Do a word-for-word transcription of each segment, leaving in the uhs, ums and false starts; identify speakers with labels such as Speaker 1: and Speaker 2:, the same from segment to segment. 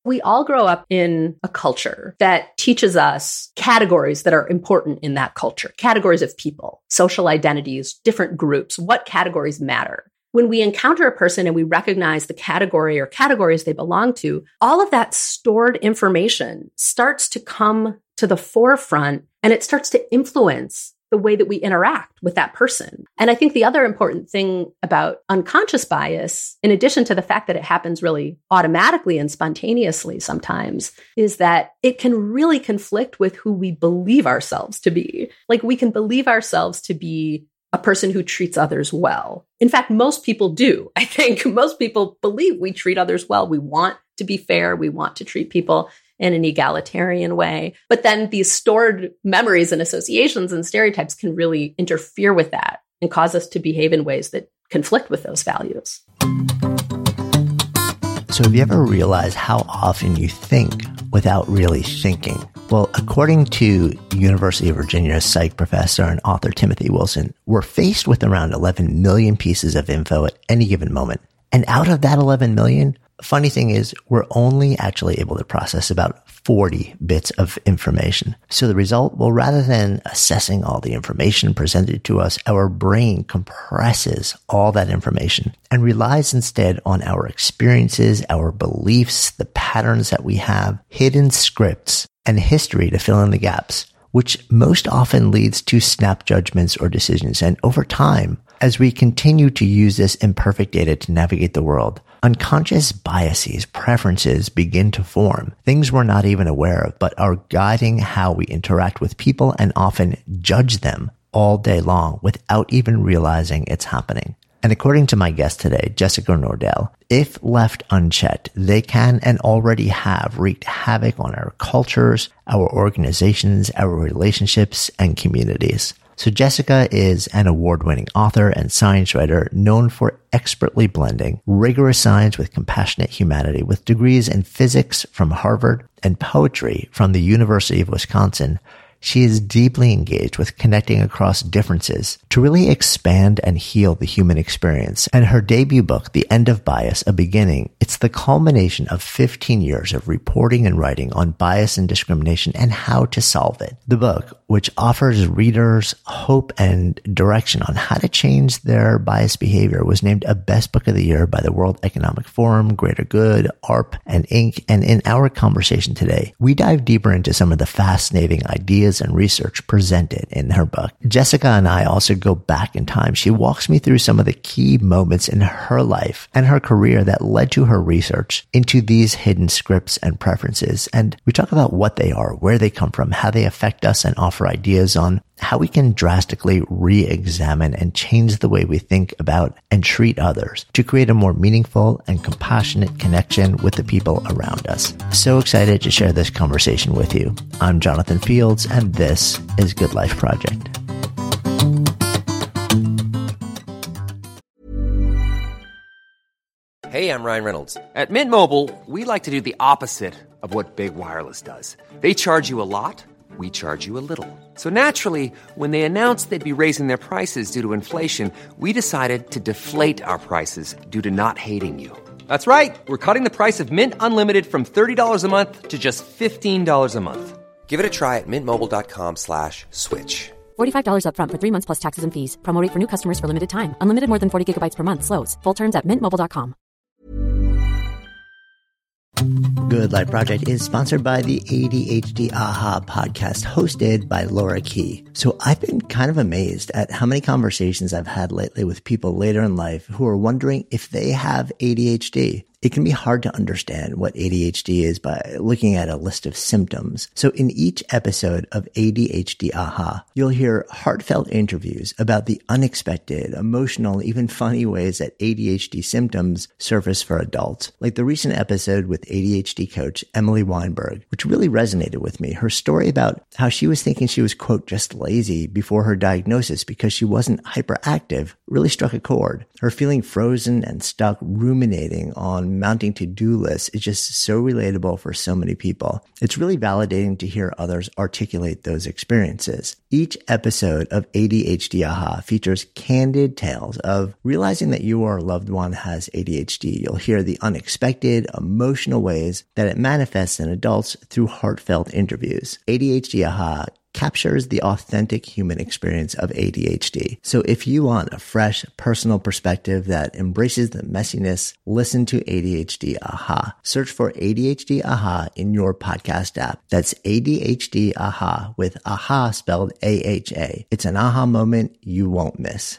Speaker 1: We all grow up in a culture that teaches us categories that are important in that culture, categories of people, social identities, different groups, what categories matter. When we encounter a person and we recognize the category or categories they belong to, all of that stored information starts to come to the forefront and it starts to influence the way that we interact with that person. And I think the other important thing about unconscious bias, in addition to the fact that it happens really automatically and spontaneously sometimes, is that it can really conflict with who we believe ourselves to be. Like we can believe ourselves to be a person who treats others well. In fact, most people do. I think most people believe we treat others well. We want to be fair. We want to treat people in an egalitarian way. But then these stored memories and associations and stereotypes can really interfere with that and cause us to behave in ways that conflict with those values.
Speaker 2: So have you ever realized how often you think without really thinking? Well, according to University of Virginia psych professor and author Timothy Wilson, we're faced with around eleven million pieces of info at any given moment. And out of that eleven million, funny thing is, we're only actually able to process about forty bits of information. So the result, well, rather than assessing all the information presented to us, our brain compresses all that information and relies instead on our experiences, our beliefs, the patterns that we have, hidden scripts, and history to fill in the gaps, which most often leads to snap judgments or decisions. And over time, as we continue to use this imperfect data to navigate the world, unconscious biases, preferences begin to form, things we're not even aware of, but are guiding how we interact with people and often judge them all day long without even realizing it's happening. And according to my guest today, Jessica Nordell, if left unchecked, they can and already have wreaked havoc on our cultures, our organizations, our relationships, and communities. So Jessica is an award-winning author and science writer known for expertly blending rigorous science with compassionate humanity, with degrees in physics from Harvard and poetry from the University of Wisconsin. She is deeply engaged with connecting across differences to really expand and heal the human experience. And her debut book, The End of Bias, A Beginning, it's the culmination of fifteen years of reporting and writing on bias and discrimination and how to solve it. The book, which offers readers hope and direction on how to change their biased behavior, was named a Best Book of the Year by the World Economic Forum, Greater Good, A R P, and Inc. And in our conversation today, we dive deeper into some of the fascinating ideas and research presented in her book. Jessica and I also go back in time. She walks me through some of the key moments in her life and her career that led to her research into these hidden scripts and preferences. And we talk about what they are, where they come from, how they affect us, and offer ideas on how we can drastically re-examine and change the way we think about and treat others to create a more meaningful and compassionate connection with the people around us. So excited to share this conversation with you. I'm Jonathan Fields, and this is Good Life Project.
Speaker 3: Hey, I'm Ryan Reynolds. At Mint Mobile, we like to do the opposite of what Big Wireless does. They charge you a lot. We charge you a little. So naturally, when they announced they'd be raising their prices due to inflation, we decided to deflate our prices due to not hating you. That's right. We're cutting the price of Mint Unlimited from thirty dollars a month to just fifteen dollars a month. Give it a try at mintmobile.com slash switch.
Speaker 4: forty-five dollars up front for three months plus taxes and fees. Promo rate for new customers for limited time. Unlimited more than forty gigabytes per month slows. Full terms at mint mobile dot com.
Speaker 2: Good Life Project is sponsored by the A D H D Aha podcast, hosted by Laura Key. So I've been kind of amazed at how many conversations I've had lately with people later in life who are wondering if they have A D H D. It can be hard to understand what A D H D is by looking at a list of symptoms. So in each episode of A D H D Aha, you'll hear heartfelt interviews about the unexpected, emotional, even funny ways that A D H D symptoms surface for adults. Like the recent episode with A D H D coach Emily Weinberg, which really resonated with me. Her story about how she was thinking she was, quote, just lazy before her diagnosis because she wasn't hyperactive really struck a chord. Her feeling frozen and stuck ruminating on mounting to-do lists is just so relatable for so many people. It's really validating to hear others articulate those experiences. Each episode of A D H D Aha features candid tales of realizing that you or a loved one has A D H D. You'll hear the unexpected, emotional ways that it manifests in adults through heartfelt interviews. A D H D Aha captures the authentic human experience of A D H D. So if you want a fresh, personal perspective that embraces the messiness, listen to A D H D Aha. Search for A D H D Aha in your podcast app. That's A D H D Aha with Aha spelled A H A. It's an aha moment you won't miss.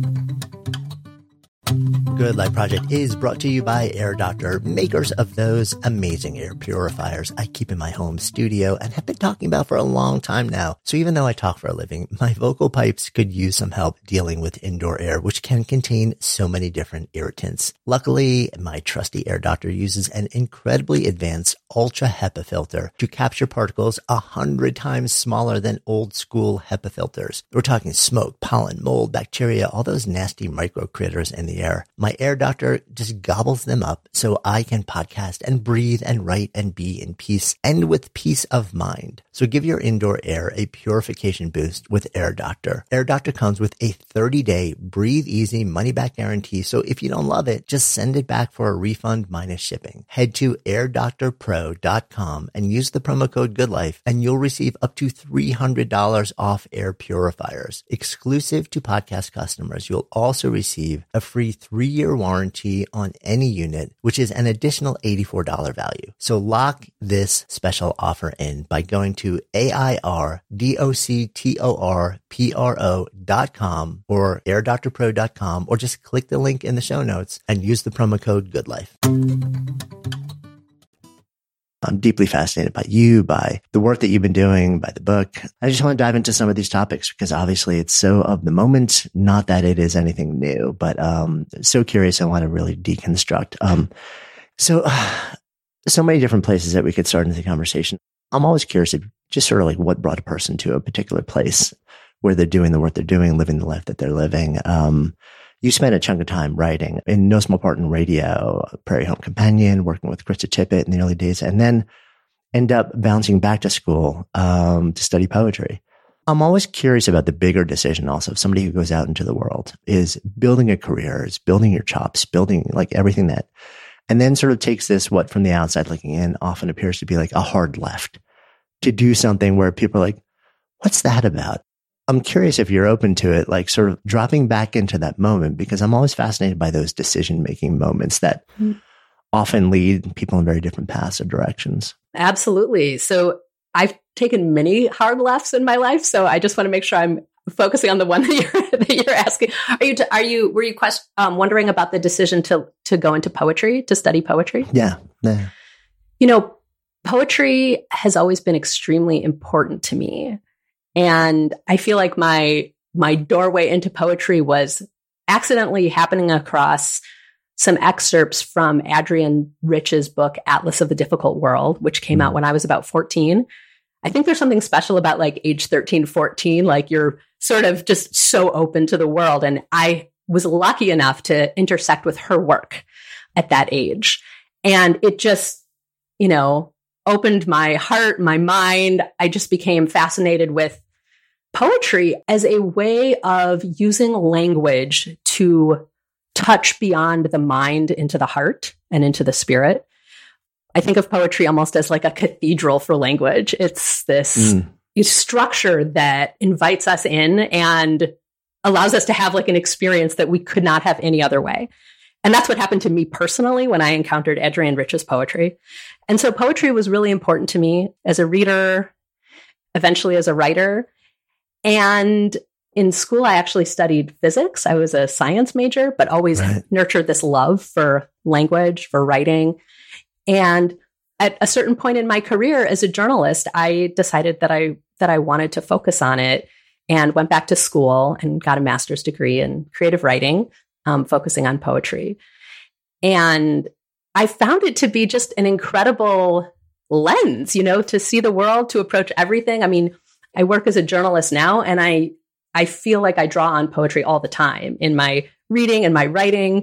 Speaker 2: Good Life Project is brought to you by Air Doctor, makers of those amazing air purifiers I keep in my home studio and have been talking about for a long time now. So even though I talk for a living, my vocal pipes could use some help dealing with indoor air, which can contain so many different irritants. Luckily, my trusty Air Doctor uses an incredibly advanced ultra HEPA filter to capture particles a hundred times smaller than old school HEPA filters. We're talking smoke, pollen, mold, bacteria, all those nasty micro critters in the air. My Air Doctor just gobbles them up so I can podcast and breathe and write and be in peace and with peace of mind. So give your indoor air a purification boost with Air Doctor. Air Doctor comes with a thirty-day breathe easy money back guarantee. So if you don't love it, just send it back for a refund minus shipping. Head to air doctor pro dot com and use the promo code GOODLIFE and you'll receive up to three hundred dollars off air purifiers. Exclusive to podcast customers, you'll also receive a free three-year warranty on any unit, which is an additional eighty-four dollars value. So lock this special offer in by going to A I R D O C T O R P R O dot com or air doctor pro dot com, or just click the link in the show notes and use the promo code GOODLIFE. I'm deeply fascinated by you, by the work that you've been doing, by the book. I just want to dive into some of these topics because obviously it's so of the moment. Not that it is anything new, but um, so curious. I want to really deconstruct. Um, so, uh, so many different places that we could start into the conversation. I'm always curious of just sort of like what brought a person to a particular place where they're doing the work they're doing, living the life that they're living. Um, You spent a chunk of time writing, in no small part in radio, Prairie Home Companion, working with Krista Tippett in the early days, and then end up bouncing back to school um, to study poetry. I'm always curious about the bigger decision also of somebody who goes out into the world, is building a career, is building your chops, building like everything that, and then sort of takes this, what from the outside looking in often appears to be like a hard left, to do something where people are like, what's that about? I'm curious if you're open to it, like sort of dropping back into that moment, because I'm always fascinated by those decision-making moments that mm-hmm. often lead people in very different paths or directions.
Speaker 1: Absolutely. So I've taken many hard lefts in my life. So I just want to make sure I'm focusing on the one that you're, that you're asking. Are you, are you, were you quest, um, wondering about the decision to, to go into poetry, to study poetry?
Speaker 2: Yeah. yeah.
Speaker 1: You know, poetry has always been extremely important to me. And I feel like my my doorway into poetry was accidentally happening across some excerpts from Adrienne Rich's book, Atlas of the Difficult World, which came mm. out when I was about fourteen. I think there's something special about like age thirteen, fourteen, like you're sort of just so open to the world. And I was lucky enough to intersect with her work at that age. And it just, you know, opened my heart, my mind. I just became fascinated with poetry as a way of using language to touch beyond the mind into the heart and into the spirit. I think of poetry almost as like a cathedral for language. It's this mm. structure that invites us in and allows us to have like an experience that we could not have any other way. And that's what happened to me personally when I encountered Adrienne Rich's poetry. And so poetry was really important to me as a reader, eventually as a writer. And in school, I actually studied physics. I was a science major, but always right. nurtured this love for language, for writing. And at a certain point in my career as a journalist, I decided that I that I wanted to focus on it and went back to school and got a master's degree in creative writing, um, focusing on poetry. And I found it to be just an incredible lens, you know, to see the world, to approach everything. I mean, I work as a journalist now, and I I feel like I draw on poetry all the time in my reading and my writing.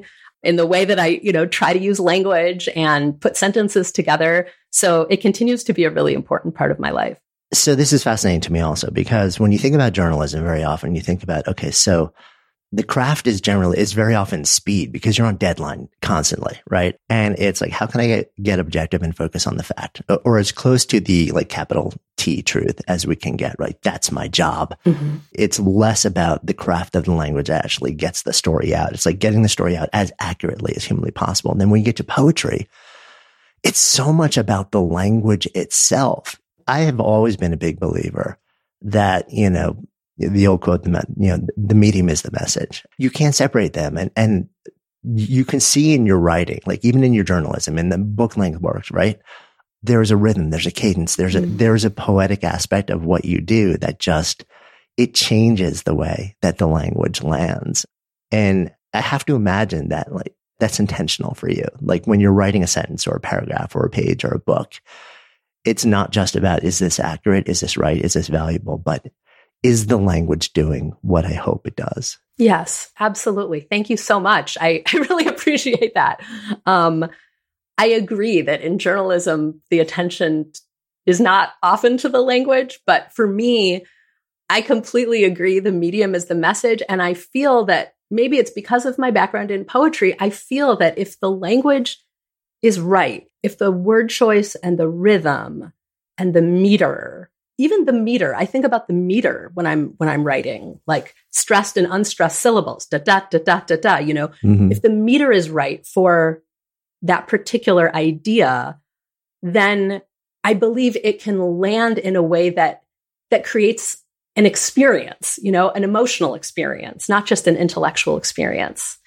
Speaker 1: in the way that I, you know, try to use language and put sentences together. So it continues to be a really important part of my life.
Speaker 2: So this is fascinating to me also, because when you think about journalism, very often you think about, okay, so the craft is generally, is very often speed because you're on deadline constantly, right? And it's like, how can I get, get objective and focus on the fact, or, or as close to the like capital T truth as we can get, right? That's my job. Mm-hmm. It's less about the craft of the language that actually gets the story out. It's like getting the story out as accurately as humanly possible. And then when you get to poetry, it's so much about the language itself. I have always been a big believer that, you know, the old quote, the, you know, the medium is the message. You can't separate them. And, and you can see in your writing, like even in your journalism, in the book length works, right? There's a rhythm, there's a cadence, there's a, there's a poetic aspect of what you do that just, it changes the way that the language lands. And I have to imagine that like, that's intentional for you. Like when you're writing a sentence or a paragraph or a page or a book, it's not just about, is this accurate? Is this right? Is this valuable? But is the language doing what I hope it does?
Speaker 1: Yes, absolutely. Thank you so much. I, I really appreciate that. Um, I agree that in journalism, the attention is not often to the language, but for me, I completely agree. The medium is the message. And I feel that maybe it's because of my background in poetry. I feel that if the language is right, if the word choice and the rhythm and the meter, even the meter, I think about the meter when I'm, when I'm writing, like stressed and unstressed syllables, da, da, da, da, da, da, you know, mm-hmm. If the meter is right for that particular idea, then I believe it can land in a way that, that creates an experience, you know, an emotional experience, not just an intellectual experience.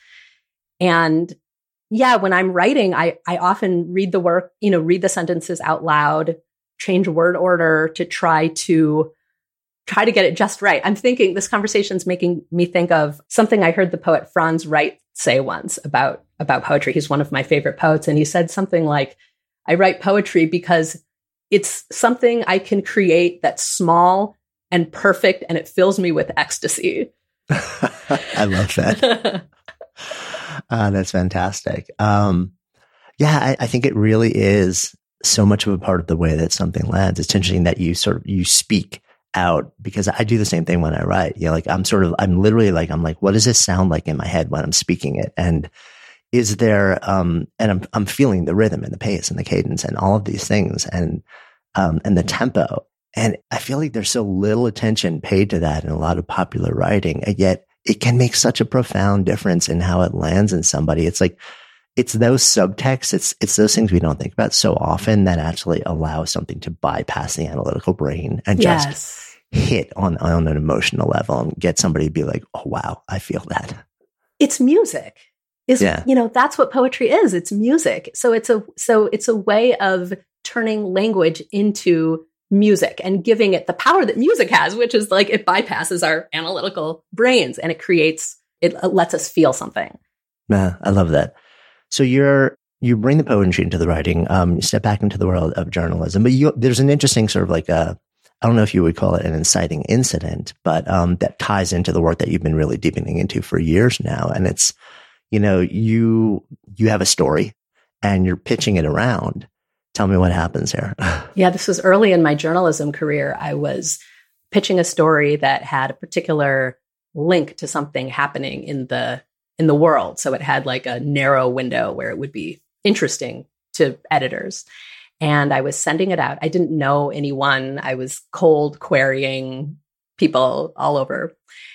Speaker 1: And yeah, when I'm writing, I, I often read the work, you know, read the sentences out loud, change word order to try to try to get it just right. I'm thinking this conversation's making me think of something I heard the poet Franz Wright say once about, about poetry. He's one of my favorite poets. And he said something like, I write poetry because it's something I can create that's small and perfect, and it fills me with ecstasy.
Speaker 2: I love that. uh, that's fantastic. Um, yeah, I, I think it really is so much of a part of the way that something lands. It's interesting that you sort of, you speak out, because I do the same thing when I write. You know, like I'm sort of, I'm literally like, I'm like, what does this sound like in my head when I'm speaking it? And is there, um, and I'm, I'm feeling the rhythm and the pace and the cadence and all of these things and, um, and the tempo. And I feel like there's so little attention paid to that in a lot of popular writing. And yet it can make such a profound difference in how it lands in somebody. It's like, it's those subtexts, it's it's those things we don't think about so often that actually allow something to bypass the analytical brain and just yes. hit on, on an emotional level and get somebody to be like, oh, wow, I feel that.
Speaker 1: It's music. Is yeah. You know, that's what poetry is. It's music. So it's a so it's a way of turning language into music and giving it the power that music has, which is like it bypasses our analytical brains and it creates, it lets us feel something.
Speaker 2: Yeah, I love that. So you're, you bring the poetry into the writing, um, you step back into the world of journalism, but you, there's an interesting sort of like a, I don't know if you would call it an inciting incident, but, um, that ties into the work that you've been really deepening into for years now. And it's, you know, you, you have a story and you're pitching it around. Tell me what happens here.
Speaker 1: Yeah, this was early in my journalism career. I was pitching a story that had a particular link to something happening in the in the world. So it had like a narrow window where it would be interesting to editors. And I was sending it out. I didn't know anyone. I was cold querying people all over.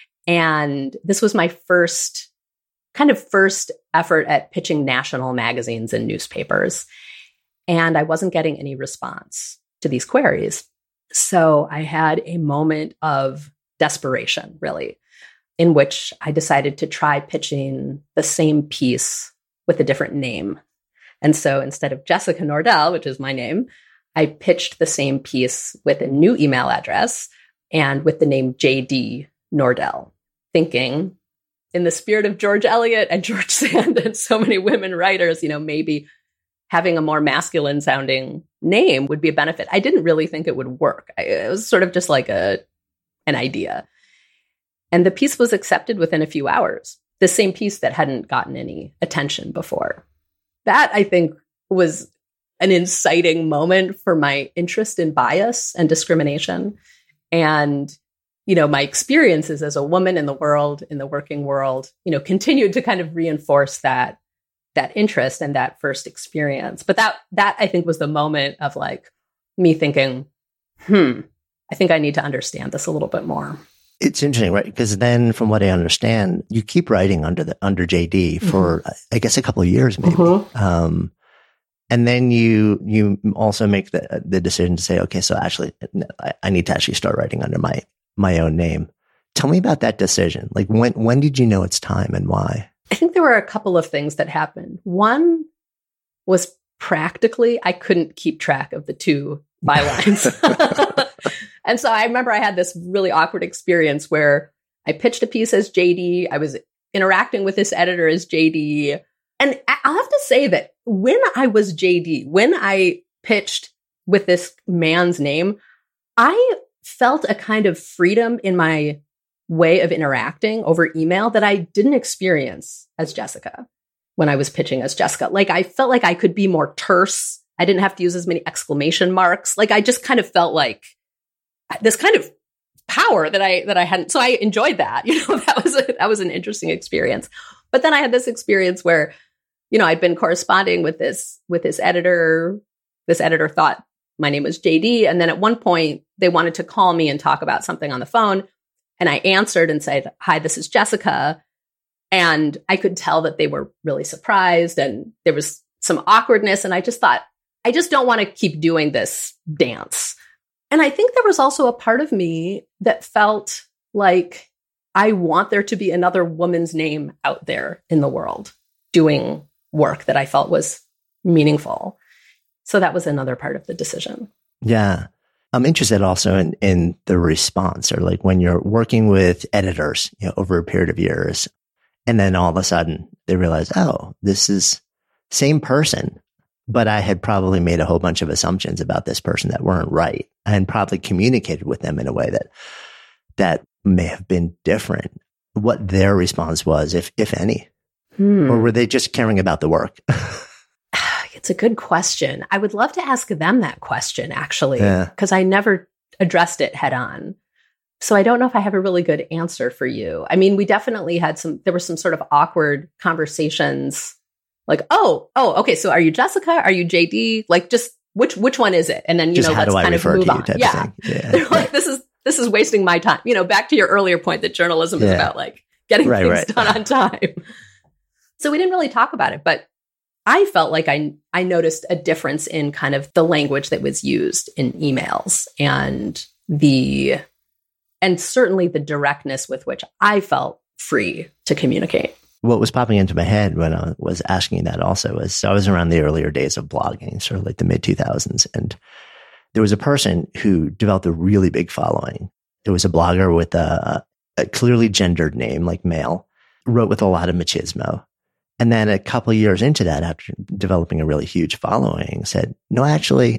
Speaker 1: And this was my first kind of first effort at pitching national magazines and newspapers. And I wasn't getting any response to these queries. So I had a moment of desperation, really, in which I decided to try pitching the same piece with a different name. And so instead of Jessica Nordell, which is my name, I pitched the same piece with a new email address and with the name J D Nordell, thinking in the spirit of George Eliot and George Sand and so many women writers, you know, maybe having a more masculine sounding name would be a benefit. I didn't really think it would work. I, it was sort of just like a an idea. And the piece was accepted within a few hours. the same piece that hadn't gotten any attention before. That, I think, was an inciting moment for my interest in bias and discrimination. And, you know, my experiences as a woman in the world, in the working world, you know, continued to kind of reinforce that, that interest and that first experience. But that, that I think was the moment of like me thinking, hmm, I think I need to understand this a little bit more.
Speaker 2: It's interesting, right? Because then, from what I understand, you keep writing under the under J D for, mm-hmm. I guess, a couple of years, maybe. Mm-hmm. Um, and then you you also make the the decision to say, okay, so actually, I, I need to actually start writing under my my own name. Tell me about that decision. Like, when when did you know it's time and why?
Speaker 1: I think there were a couple of things that happened. One was practically, I couldn't keep track of the two bylines. And so I remember I had this really awkward experience where I pitched a piece as J D. I was interacting with this editor as J D. And I'll have to say that when I was J D, when I pitched with this man's name, I felt a kind of freedom in my way of interacting over email that I didn't experience as Jessica when I was pitching as Jessica. Like, I felt like I could be more terse. I didn't have to use as many exclamation marks. Like, I just kind of felt like this kind of power that I, that I hadn't. So I enjoyed that. You know, that was, a, that was an interesting experience. But then I had this experience where, you know, I'd been corresponding with this, with this editor. This editor thought my name was J D. And then at one point they wanted to call me and talk about something on the phone. And I answered and said, hi, this is Jessica. And I could tell that they were really surprised and there was some awkwardness. And I just thought, I just don't want to keep doing this dance. And I think there was also a part of me that felt like I want there to be another woman's name out there in the world doing work that I felt was meaningful. So that was another part of the decision.
Speaker 2: Yeah. I'm interested also in, in the response, or like when you're working with editors, you know, over a period of years, and then all of a sudden they realize, oh, this is same person, but I had probably made a whole bunch of assumptions about this person that weren't right, and probably communicated with them in a way that that may have been different. What their response was, if if any, hmm. or were they just caring about the work?
Speaker 1: It's a good question. I would love to ask them that question, actually, because yeah. I never addressed it head on. So I don't know if I have a really good answer for you. I mean, we definitely had some, there were some sort of awkward conversations like, oh, oh, okay. So are you Jessica? Are you J D? Like, just which, which one is it? And then, you
Speaker 2: just
Speaker 1: know, let's kind of move on. Yeah. yeah. They're like, this is, this is wasting my time. You know, back to your earlier point that journalism yeah. is about like getting right, things right. done on time. So we didn't really talk about it, but I felt like I I noticed a difference in kind of the language that was used in emails and the, and certainly the directness with which I felt free to communicate.
Speaker 2: What was popping into my head when I was asking that also was, so I was around the earlier days of blogging, sort of like the mid two thousands. And there was a person who developed a really big following. It was a blogger with a, a clearly gendered name, like male, wrote with a lot of machismo. And then a couple of years into that, after developing a really huge following, said, no, actually,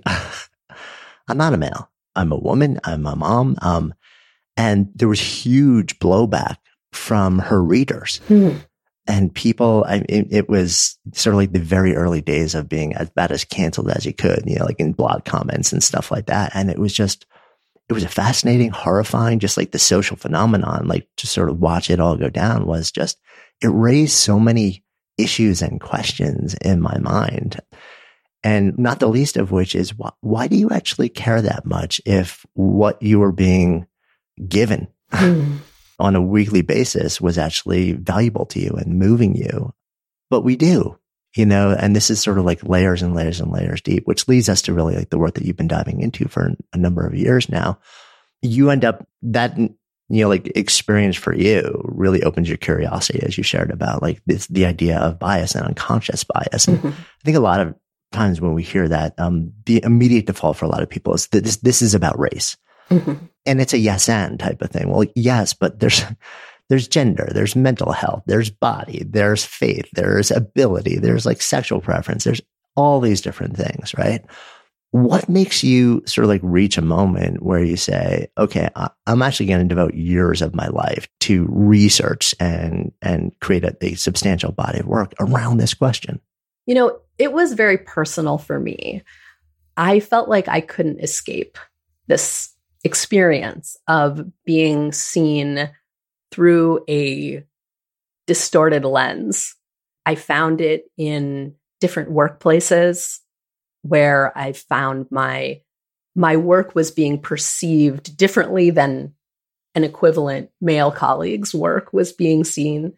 Speaker 2: I'm not a male. I'm a woman. I'm a mom. Um, and there was huge blowback from her readers. Hmm. And people, I, it, it was sort of like the very early days of being as bad as canceled as you could, you know, like in blog comments and stuff like that. And it was just, it was a fascinating, horrifying, just like the social phenomenon, like to sort of watch it all go down was just, it raised so many issues and questions in my mind. And not the least of which is, why, why do you actually care that much if what you were being given mm. on a weekly basis was actually valuable to you and moving you? But we do, you know, and this is sort of like layers and layers and layers deep, which leads us to really like the work that you've been diving into for a number of years now. You end up that, you know, like experience for you really opens your curiosity, as you shared about like this, the idea of bias and unconscious bias. And mm-hmm. I think a lot of times when we hear that, um, the immediate default for a lot of people is that this, this is about race. Mm-hmm. And it's a yes and type of thing. Well, yes, but there's, there's gender, there's mental health, there's body, there's faith, there's ability, there's like sexual preference, there's all these different things, right? what makes you sort of like reach a moment where you say, okay, I'm actually going to devote years of my life to research and, and create a, a substantial body of work around this question?
Speaker 1: You know, it was very personal for me. I felt like I couldn't escape this experience of being seen through a distorted lens. I found it in different workplaces where I found my my work was being perceived differently than an equivalent male colleague's work was being seen.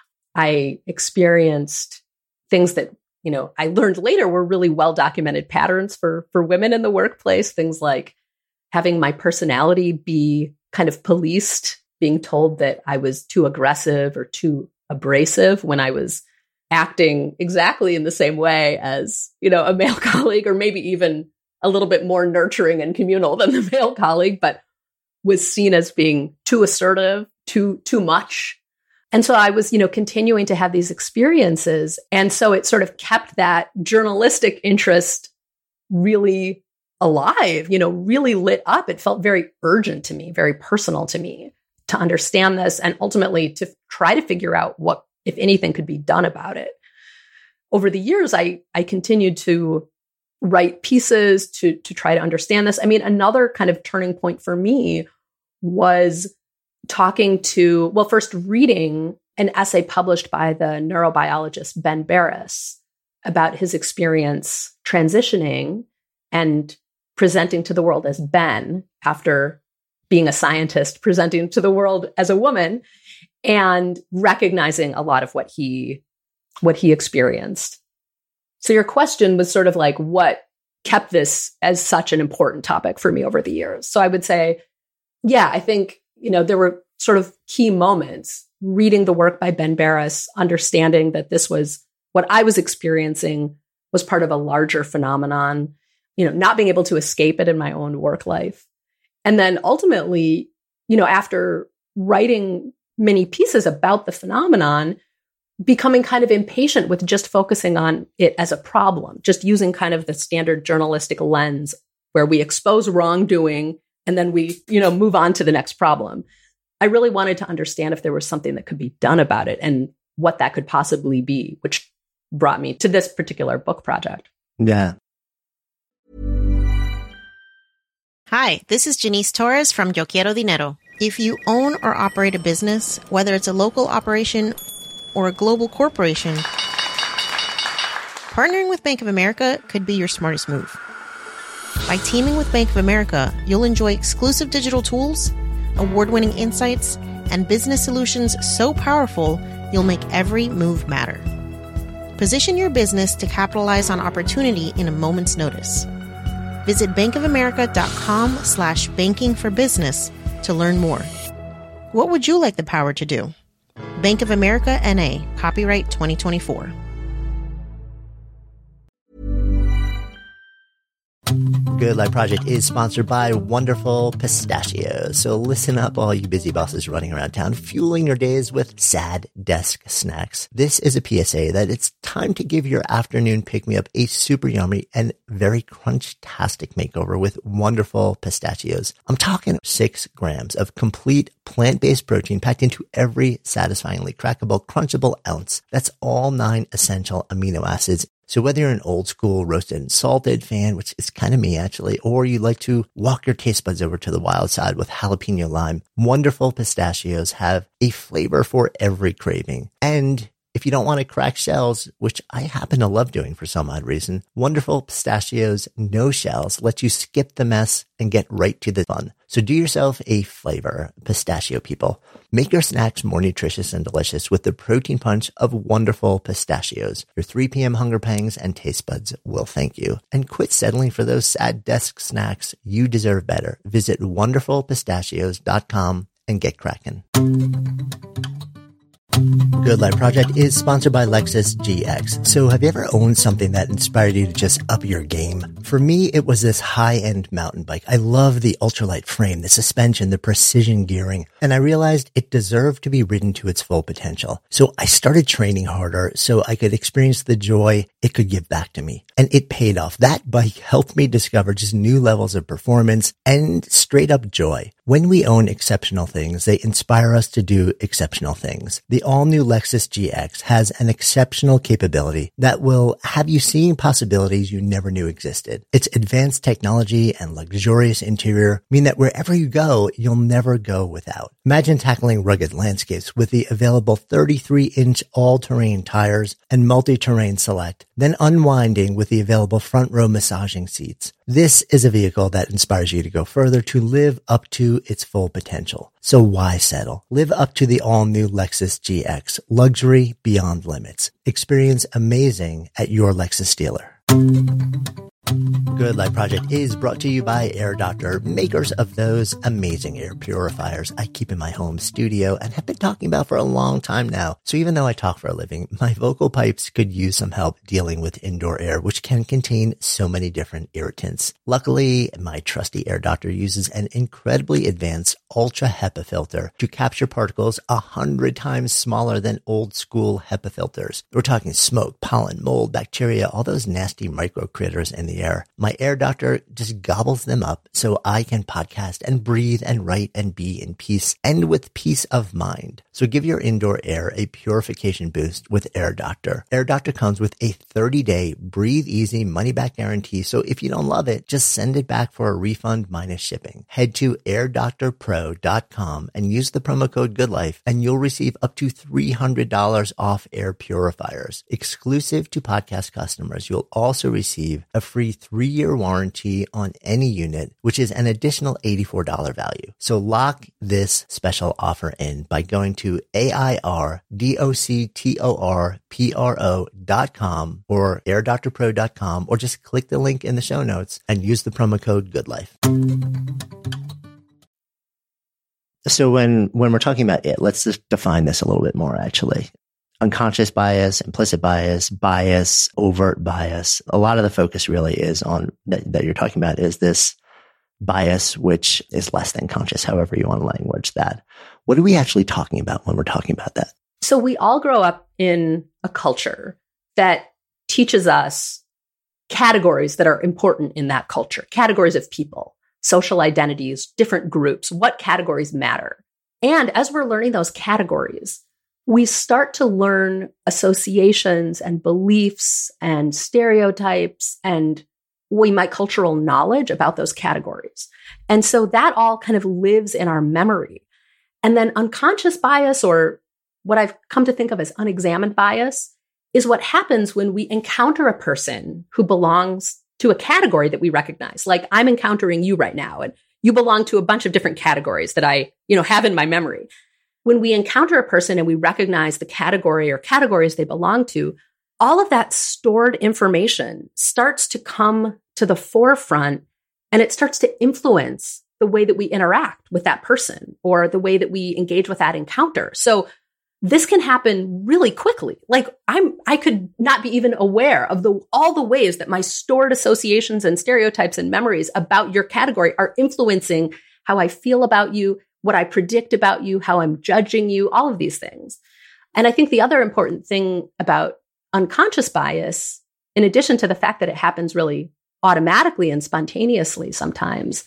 Speaker 1: I experienced things that, you know, I learned later were really well-documented patterns for, for women in the workplace, things like having my personality be kind of policed, being told that I was too aggressive or too abrasive when I was acting exactly in the same way as, you know, a male colleague, or maybe even a little bit more nurturing and communal than the male colleague, but was seen as being too assertive, too, too much. And so I was, you know, continuing to have these experiences. And so it sort of kept that journalistic interest really alive, you know, really lit up. It felt very urgent to me, very personal to me to understand this and ultimately to try to figure out what, if anything, could be done about it. Over the years, I I continued to write pieces to, to try to understand this. I mean, another kind of turning point for me was talking to, well, first reading an essay published by the neurobiologist Ben Barres about his experience transitioning and presenting to the world as Ben after being a scientist, presenting to the world as a woman, and recognizing a lot of what he what he experienced. So your question was sort of like, what kept this as such an important topic for me over the years? So I would say, yeah, I think, you know, there were sort of key moments, reading the work by Ben Barres, understanding that this was what I was experiencing was part of a larger phenomenon, you know, not being able to escape it in my own work life. And then ultimately, you know, after writing many pieces about the phenomenon, becoming kind of impatient with just focusing on it as a problem, just using kind of the standard journalistic lens where we expose wrongdoing and then we, you know, move on to the next problem. I really wanted to understand if there was something that could be done about it and what that could possibly be, which brought me to this particular book project.
Speaker 2: Yeah.
Speaker 5: Hi, this is Janice Torres from Yo Quiero Dinero. If you own or operate a business, whether it's a local operation or a global corporation, partnering with Bank of America could be your smartest move. By teaming with Bank of America, you'll enjoy exclusive digital tools, award-winning insights, and business solutions so powerful, you'll make every move matter. Position your business to capitalize on opportunity in a moment's notice. Visit bankofamerica.com slash banking for business to learn more. What would you like the power to do? Bank of America N A, copyright twenty twenty-four.
Speaker 2: Good Life Project is sponsored by Wonderful Pistachios. So listen up, all you busy bosses running around town, fueling your days with sad desk snacks. This is a P S A that it's time to give your afternoon pick-me-up a super yummy and very crunch-tastic makeover with Wonderful Pistachios. I'm talking six grams of complete plant-based protein packed into every satisfyingly crackable, crunchable ounce. That's all nine essential amino acids. So whether you're an old school roasted and salted fan, which is kind of me actually, or you like to walk your taste buds over to the wild side with jalapeno lime, Wonderful Pistachios have a flavor for every craving. And if you don't want to crack shells, which I happen to love doing for some odd reason, Wonderful Pistachios No Shells let you skip the mess and get right to the fun. So do yourself a flavor, pistachio people. Make your snacks more nutritious and delicious with the protein punch of Wonderful Pistachios. Your three p.m. hunger pangs and taste buds will thank you. And quit settling for those sad desk snacks. You deserve better. Visit wonderful pistachios dot com and get cracking. Good Life Project is sponsored by Lexus G X. So have you ever owned something that inspired you to just up your game? For me, it was this high-end mountain bike. I love the ultralight frame, the suspension, the precision gearing, and I realized it deserved to be ridden to its full potential. So I started training harder so I could experience the joy it could give back to me. And it paid off. That bike helped me discover just new levels of performance and straight up joy. When we own exceptional things, they inspire us to do exceptional things. The all-new Lexus G X has an exceptional capability that will have you seeing possibilities you never knew existed. Its advanced technology and luxurious interior mean that wherever you go, you'll never go without. Imagine tackling rugged landscapes with the available thirty-three inch all-terrain tires and multi-terrain select, then unwinding with the available front row massaging seats. This is a vehicle that inspires you to go further, to live up to its full potential. So why settle? Live up to the all-new Lexus G X. Luxury beyond limits. Experience amazing at your Lexus dealer. Good Life Project is brought to you by Air Doctor, makers of those amazing air purifiers I keep in my home studio and have been talking about for a long time now. So even though I talk for a living, my vocal pipes could use some help dealing with indoor air, which can contain so many different irritants. Luckily, my trusty Air Doctor uses an incredibly advanced Ultra HEPA filter to capture particles a hundred times smaller than old school HEPA filters. We're talking smoke, pollen, mold, bacteria, all those nasty micro critters in the air. My Air Doctor just gobbles them up so I can podcast and breathe and write and be in peace and with peace of mind. So give your indoor air a purification boost with Air Doctor. Air Doctor comes with a thirty day breathe easy money back guarantee. So if you don't love it, just send it back for a refund minus shipping. Head to air doctor pro dot com and use the promo code GoodLife and you'll receive up to three hundred dollars off air purifiers. Exclusive to podcast customers, you'll also receive a free three year warranty on any unit, which is an additional eighty-four dollars value. So lock this special offer in by going to A I R D O C T O R P R O dot com or air doctor pro dot com, or just click the link in the show notes and use the promo code GoodLife. So when, when we're talking about it, let's just define this a little bit more, actually. Unconscious bias, implicit bias, bias, overt bias. A lot of the focus really is on that, that you're talking about is this bias, which is less than conscious, however you want to language that. What are we actually talking about when we're talking about that?
Speaker 1: So we all grow up in a culture that teaches us categories that are important in that culture, categories of people, social identities, different groups, what categories matter. And as we're learning those categories, we start to learn associations and beliefs and stereotypes and we might cultural knowledge about those categories. And so that all kind of lives in our memory. And then unconscious bias, or what I've come to think of as unexamined bias, is what happens when we encounter a person who belongs to a category that we recognize. Like I'm encountering you right now, and you belong to a bunch of different categories that I, you know, have in my memory. When we encounter a person and we recognize the category or categories they belong to, all of that stored information starts to come to the forefront and it starts to influence the way that we interact with that person or the way that we engage with that encounter. So this can happen really quickly. Like I'm, I could not be even aware of the, all the ways that my stored associations and stereotypes and memories about your category are influencing how I feel about you, what I predict about you, how I'm judging you, all of these things. And I think the other important thing about unconscious bias, in addition to the fact that it happens really automatically and spontaneously sometimes,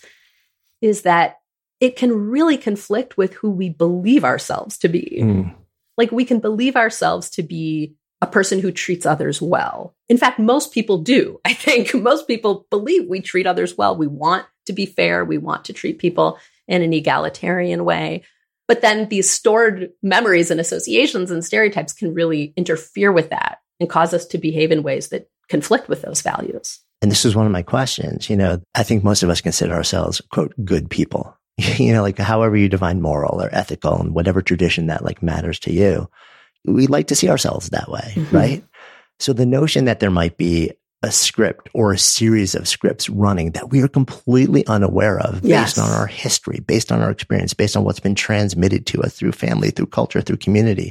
Speaker 1: is that it can really conflict with who we believe ourselves to be. Mm. Like we can believe ourselves to be a person who treats others well. In fact, most people do. I think most people believe we treat others well. We want to be fair. We want to treat people in an egalitarian way. But then these stored memories and associations and stereotypes can really interfere with that and cause us to behave in ways that conflict with those values.
Speaker 2: And this was one of my questions. You know, I think most of us consider ourselves, quote, good people. You know, like however you define moral or ethical and whatever tradition that like matters to you, we like to see ourselves that way, mm-hmm. right? So the notion that there might be a script or a series of scripts running that we are completely unaware of based
Speaker 1: yes.
Speaker 2: on our history, based on our experience, based on what's been transmitted to us through family, through culture, through community,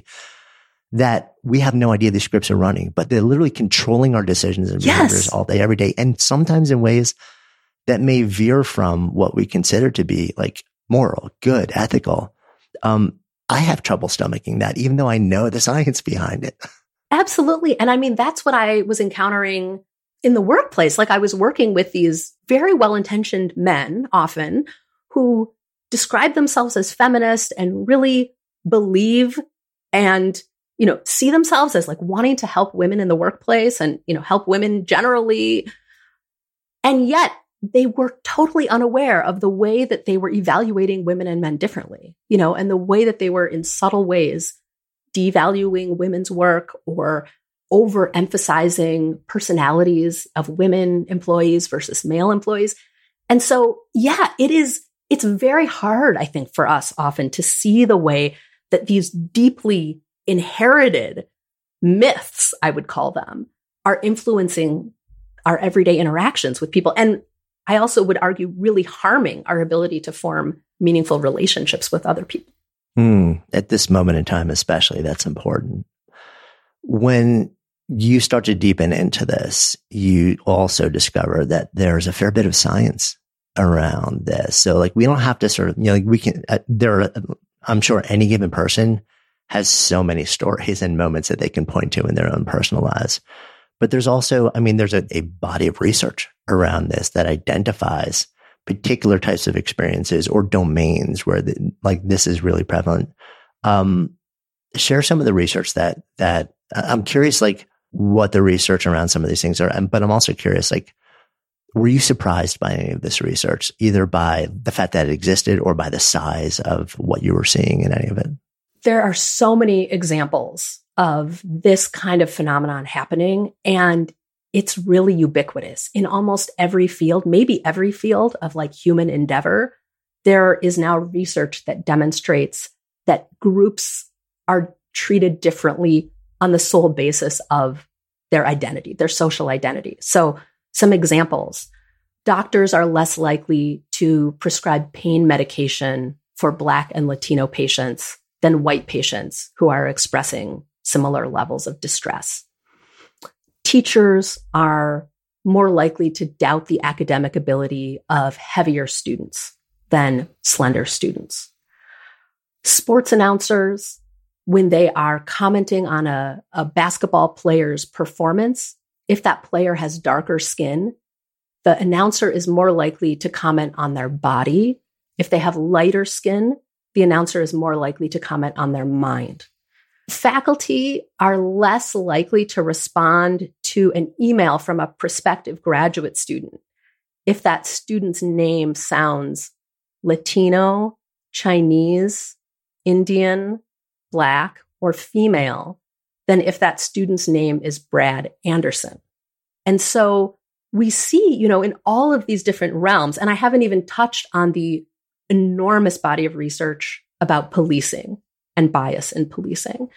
Speaker 2: that we have no idea these scripts are running, but they're literally controlling our decisions and
Speaker 1: yes.
Speaker 2: behaviors all day, every day. And sometimes in ways that may veer from what we consider to be like moral, good, ethical. Um, I have trouble stomaching that, even though I know the science behind it.
Speaker 1: Absolutely. And I mean, that's what I was encountering in the workplace. Like I was working with these very well-intentioned men often who describe themselves as feminist and really believe and, you know, see themselves as like wanting to help women in the workplace and, you know, help women generally. And yet they were totally unaware of the way that they were evaluating women and men differently, you know, and the way that they were in subtle ways devaluing women's work or overemphasizing personalities of women employees versus male employees. And so, yeah, it is, it's very hard, I think, for us often to see the way that these deeply inherited myths, I would call them, are influencing our everyday interactions with people. And I also would argue really harming our ability to form meaningful relationships with other people.
Speaker 2: Mm, at this moment in time, especially, that's important. When you start to deepen into this, you also discover that there's a fair bit of science around this. So like, we don't have to sort of, you know, like we can, uh, there are, I'm sure any given person has so many stories and moments that they can point to in their own personal lives. But there's also, I mean, there's a, a body of research around this that identifies particular types of experiences or domains where the, like this is really prevalent. Um, share some of the research that, that I'm curious, like what the research around some of these things are. But I'm also curious, like, were you surprised by any of this research, either by the fact that it existed or by the size of what you were seeing in any of it?
Speaker 1: There are so many examples of this kind of phenomenon happening, and it's really ubiquitous in almost every field, maybe every field of like human endeavor. There is now research that demonstrates that groups are treated differently on the sole basis of their identity, their social identity. So some examples: doctors are less likely to prescribe pain medication for Black and Latino patients than white patients who are expressing similar levels of distress. Teachers are more likely to doubt the academic ability of heavier students than slender students. Sports announcers, when they are commenting on a, a basketball player's performance, if that player has darker skin, the announcer is more likely to comment on their body. If they have lighter skin, the announcer is more likely to comment on their mind. Faculty are less likely to respond to an email from a prospective graduate student if that student's name sounds Latino, Chinese, Indian, Black, or female than if that student's name is Brad Anderson. And so we see, you know, in all of these different realms, and I haven't even touched on the enormous body of research about policing and bias in policing.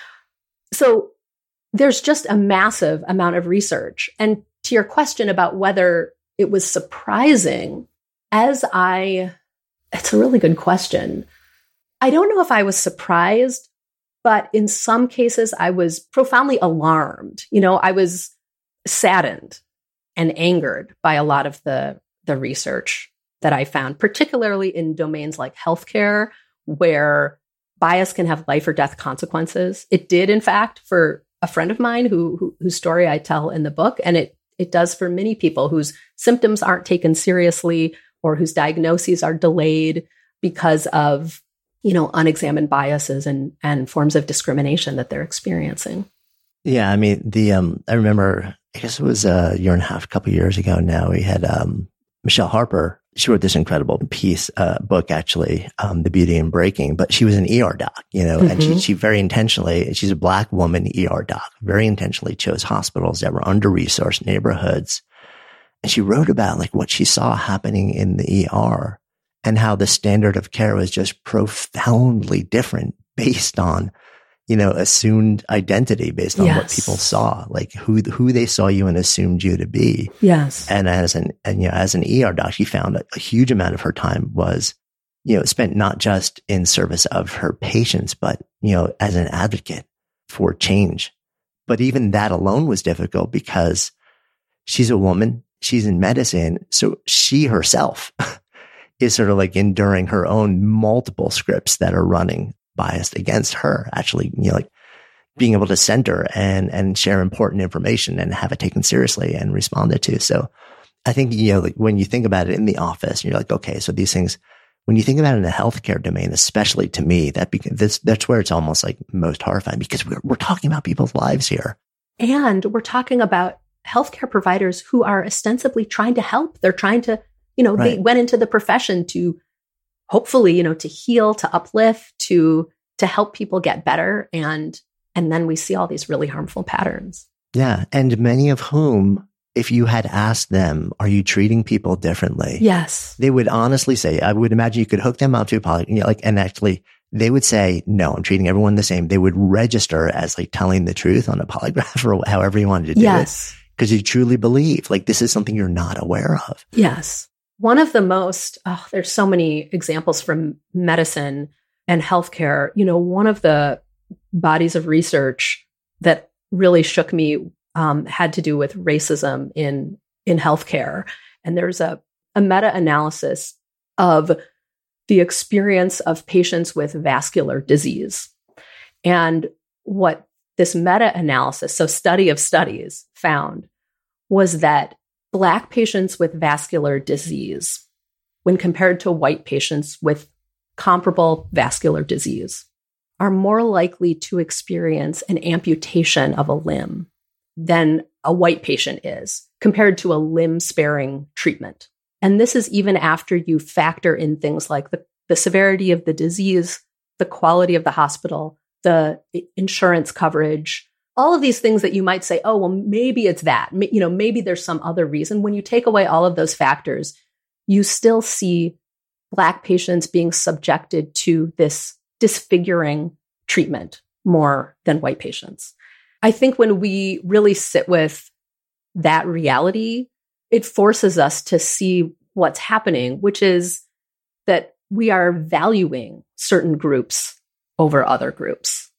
Speaker 1: So there's just a massive amount of research. And to your question about whether it was surprising, as I, it's a really good question. I don't know if I was surprised, but in some cases I was profoundly alarmed. You know, I was saddened and angered by a lot of the, the research that I found, particularly in domains like healthcare, where bias can have life or death consequences. It did, in fact, for a friend of mine who, who whose story I tell in the book, and it it does for many people whose symptoms aren't taken seriously or whose diagnoses are delayed because of, you know, unexamined biases and and forms of discrimination that they're experiencing.
Speaker 2: Yeah, I mean, the um, I remember, I guess it was a year and a half, a couple of years ago now. We had um, Michelle Harper. She wrote this incredible piece, uh, book actually, um, The Beauty in Breaking, but she was an E R doc, you know, mm-hmm. and she, she very intentionally, she's a Black woman E R doc, very intentionally chose hospitals that were under-resourced neighborhoods. And she wrote about like what she saw happening in the E R and how the standard of care was just profoundly different based on, you know, assumed identity, based on yes. what people saw, like who who they saw you and assumed you to be.
Speaker 1: Yes.
Speaker 2: And as an and you know, as an E R doc, she found that a huge amount of her time was, you know, spent not just in service of her patients, but, you know, as an advocate for change. But even that alone was difficult because she's a woman, she's in medicine, so she herself is sort of like enduring her own multiple scripts that are running biased against her, actually, you know, like being able to center and, and share important information and have it taken seriously and responded to. So I think, you know, like when you think about it in the office, you're like, okay, so these things, when you think about it in the healthcare domain, especially to me, that beca- this, that's where it's almost like most horrifying, because we're, we're talking about people's lives here.
Speaker 1: And we're talking about healthcare providers who are ostensibly trying to help. They're trying to, you know, right. They went into the profession to hopefully, you know, to heal, to uplift, to, to help people get better. And, and then we see all these really harmful patterns.
Speaker 2: Yeah. And many of whom, if you had asked them, are you treating people differently?
Speaker 1: Yes.
Speaker 2: They would honestly say, I would imagine you could hook them up to a poly, you know, like, and actually they would say, no, I'm treating everyone the same. They would register as like telling the truth on a polygraph or however you wanted to do
Speaker 1: yes.
Speaker 2: it. Because you truly believe like this is something you're not aware of.
Speaker 1: Yes. One of the most, oh, there's so many examples from medicine and healthcare. You know, one of the bodies of research that really shook me um, had to do with racism in, in healthcare. And there's a, a meta-analysis of the experience of patients with vascular disease. And what this meta-analysis, so study of studies, found was that Black patients with vascular disease, when compared to white patients with comparable vascular disease, are more likely to experience an amputation of a limb than a white patient is, compared to a limb-sparing treatment. And this is even after you factor in things like the, the severity of the disease, the quality of the hospital, the insurance coverage, all of these things that you might say, oh, well, maybe it's that. You know, maybe there's some other reason. When you take away all of those factors, you still see Black patients being subjected to this disfiguring treatment more than white patients. I think when we really sit with that reality, it forces us to see what's happening, which is that we are valuing certain groups over other groups.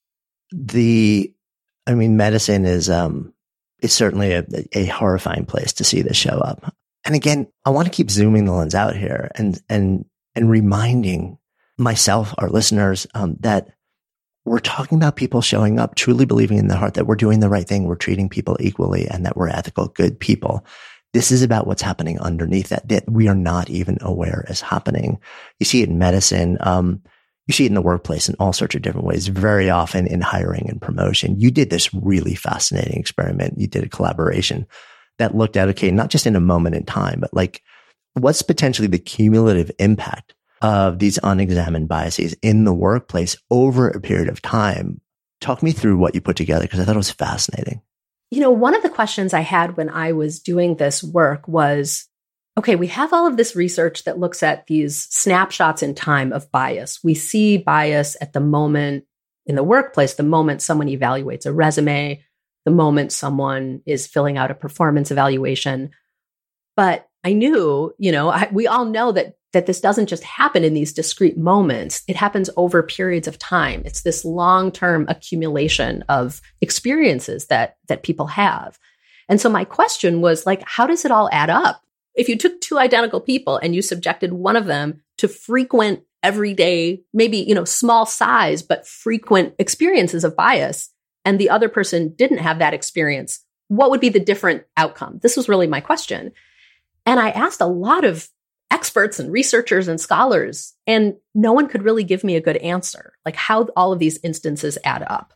Speaker 2: The I mean, medicine is, um, is certainly a, a horrifying place to see this show up. And again, I want to keep zooming the lens out here and, and, and reminding myself, our listeners, um, that we're talking about people showing up, truly believing in their heart that we're doing the right thing. We're treating people equally and that we're ethical, good people. This is about what's happening underneath that, that we are not even aware is happening. You see it in medicine. Um, You see it in the workplace in all sorts of different ways, very often in hiring and promotion. You did this really fascinating experiment. You did a collaboration that looked at, okay, not just in a moment in time, but like what's potentially the cumulative impact of these unexamined biases in the workplace over a period of time. Talk me through what you put together, because I thought it was fascinating.
Speaker 1: You know, one of the questions I had when I was doing this work was, okay, we have all of this research that looks at these snapshots in time of bias. We see bias at the moment in the workplace, the moment someone evaluates a resume, the moment someone is filling out a performance evaluation. But I knew, you know, I, we all know that that this doesn't just happen in these discrete moments. It happens over periods of time. It's this long-term accumulation of experiences that that people have. And so my question was like, how does it all add up? If you took two identical people and you subjected one of them to frequent, everyday, maybe, you know, small size, but frequent experiences of bias, and the other person didn't have that experience, what would be the different outcome? This was really my question. And I asked a lot of experts and researchers and scholars, and no one could really give me a good answer, like how all of these instances add up.